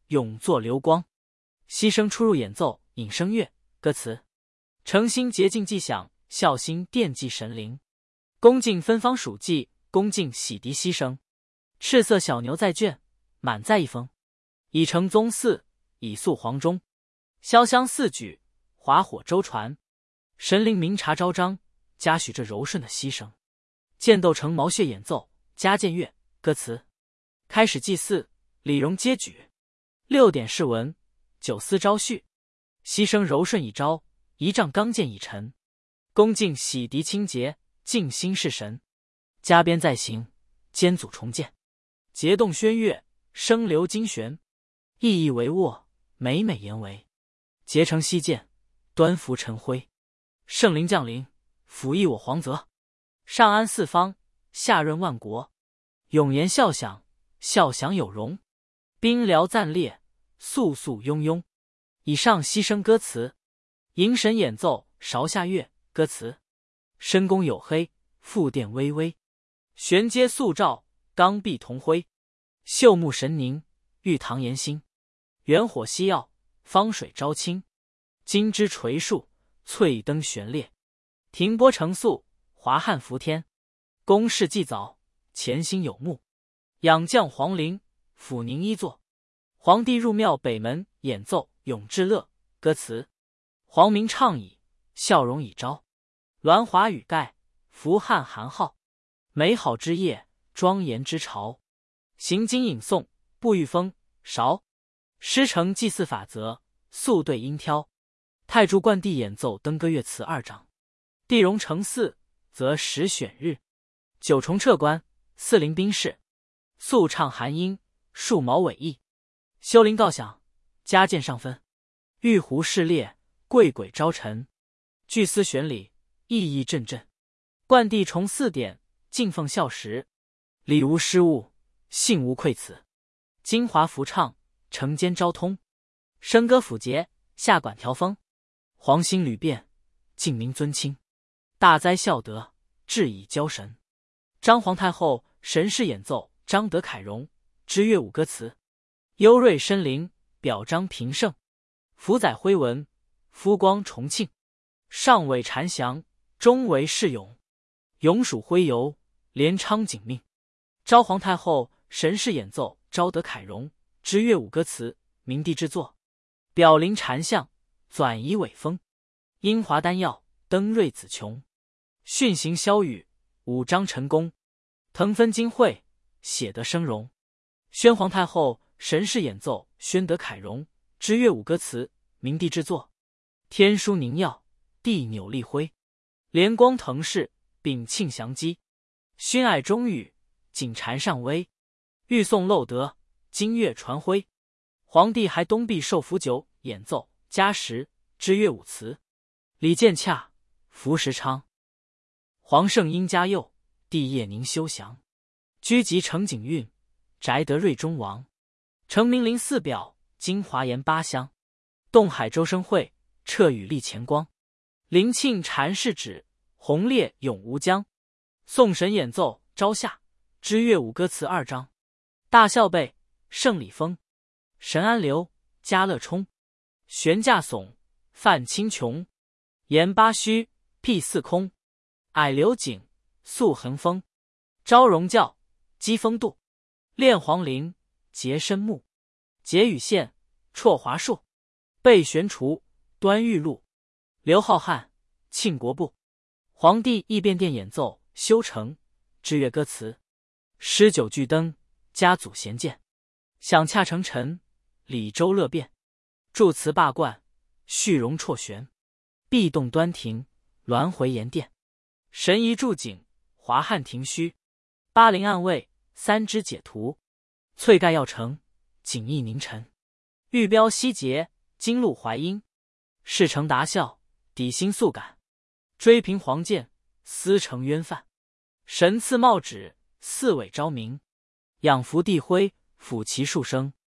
Speaker 1: 永作流光。溪声出入演奏引声乐。歌词：诚心洁净祭响，孝心惦记神灵。恭敬芬芳属稷，恭敬洗涤溪声。赤色小牛在圈，满载一封。以承宗祀，以肃黄钟。潇湘四举，华火周传。神灵明察昭彰，嘉许这柔顺的溪声。剑斗成毛血演奏，加剑乐。歌词：开始祭祀，礼容皆举。6点试文，9司招序。溪声柔顺以昭，一丈刚健以沉。恭敬洗涤清洁，静心事神。加鞭再行，艰阻重建。节动宣乐，声流金旋。意义帷幄，美美言为。结成溪涧，端服尘灰。圣灵降临，辅益我皇泽。上安四方，下润万国。永言笑响，笑响有容。兵辽赞烈，肃肃雍雍。以上溪声歌词。迎神演奏韶下乐。歌词：深宫黝黑，复殿巍巍。玄阶肃照，刚璧同辉。秀目神凝，玉堂严新。元火夕耀，方水昭清。金枝垂树，翠灯悬列。庭波成肃，华汉服天。宫室祭早，潜心有目。仰降皇陵，抚宁一座。皇帝入庙北门，演奏永至乐。歌词：皇明畅矣，笑容已昭。鸾华羽盖，服汉韩号。美好之夜，庄严之朝。行经引诵，不御风韶。师承祭祀法则，肃对音挑。太柱冠帝演奏登歌乐词2章。地荣成祀，则时选日。9重撤关，4灵宾事。肃唱韩音，数毛尾翼。修灵告响，加剑上分。玉壶试列，贵轨招尘。巨丝旋礼，意义阵阵。冠帝重4点，敬奉孝时。礼无失误，信无愧辞。精华浮唱，承间昭通。笙歌抚节，下管调风。皇心屡变，敬明尊亲。大哉孝德，至以交神。张皇太后神事演奏张德凯荣之乐舞。歌词：幽瑞深灵，表彰平盛。福载辉文，夫光重庆。上尾禅祥，中为世勇。永属徽游，连昌景命。昭皇太后神事演奏昭德凯荣之乐舞。歌词：明帝之作。表临禅相，转移尾风。英华丹药，登瑞子琼。训行萧雨，武章陈功。腾分金会，写得生荣。宣皇太后神事演奏宣德凯荣之乐舞。歌词：明帝之作。天书宁耀，地扭立辉。连光腾势，秉庆祥基。勋爱忠语，锦禅上威。玉颂漏德，金乐传辉。皇帝还东壁受福酒演奏嘉实之乐舞词。李建洽，福时昌。皇圣英嘉佑，帝业宁修祥。居集承景运，宅得瑞中王。承明陵4表，金华岩8香。洞海周生会，彻宇立乾光。灵庆禅世旨，弘烈永无疆。宋神演奏昭夏之乐舞。歌词2章。大孝备，圣礼丰。神安流，嘉乐冲。悬架耸，范清琼。言八虚，辟四空。矮流景，肃恒风。昭容教，积风度。炼黄陵，结深木。结羽线，绰华树。备悬厨，端玉露。刘浩瀚，庆国部。皇帝异变殿演奏修成之乐。歌词：诗酒巨灯，家祖贤鉴。响洽成尘，礼周乐变。祝词罢冠，续容绰玄。壁动端庭，鸾回岩殿。神仪筑景，华汉庭虚。巴陵暗卫，3支解图。翠盖耀成，锦翼凝尘。玉标希节，金鹿怀音。事成达孝，底心肃感。追平黄剑，司成渊范。神赐帽旨，4尾昭明。仰伏帝辉，抚其数声。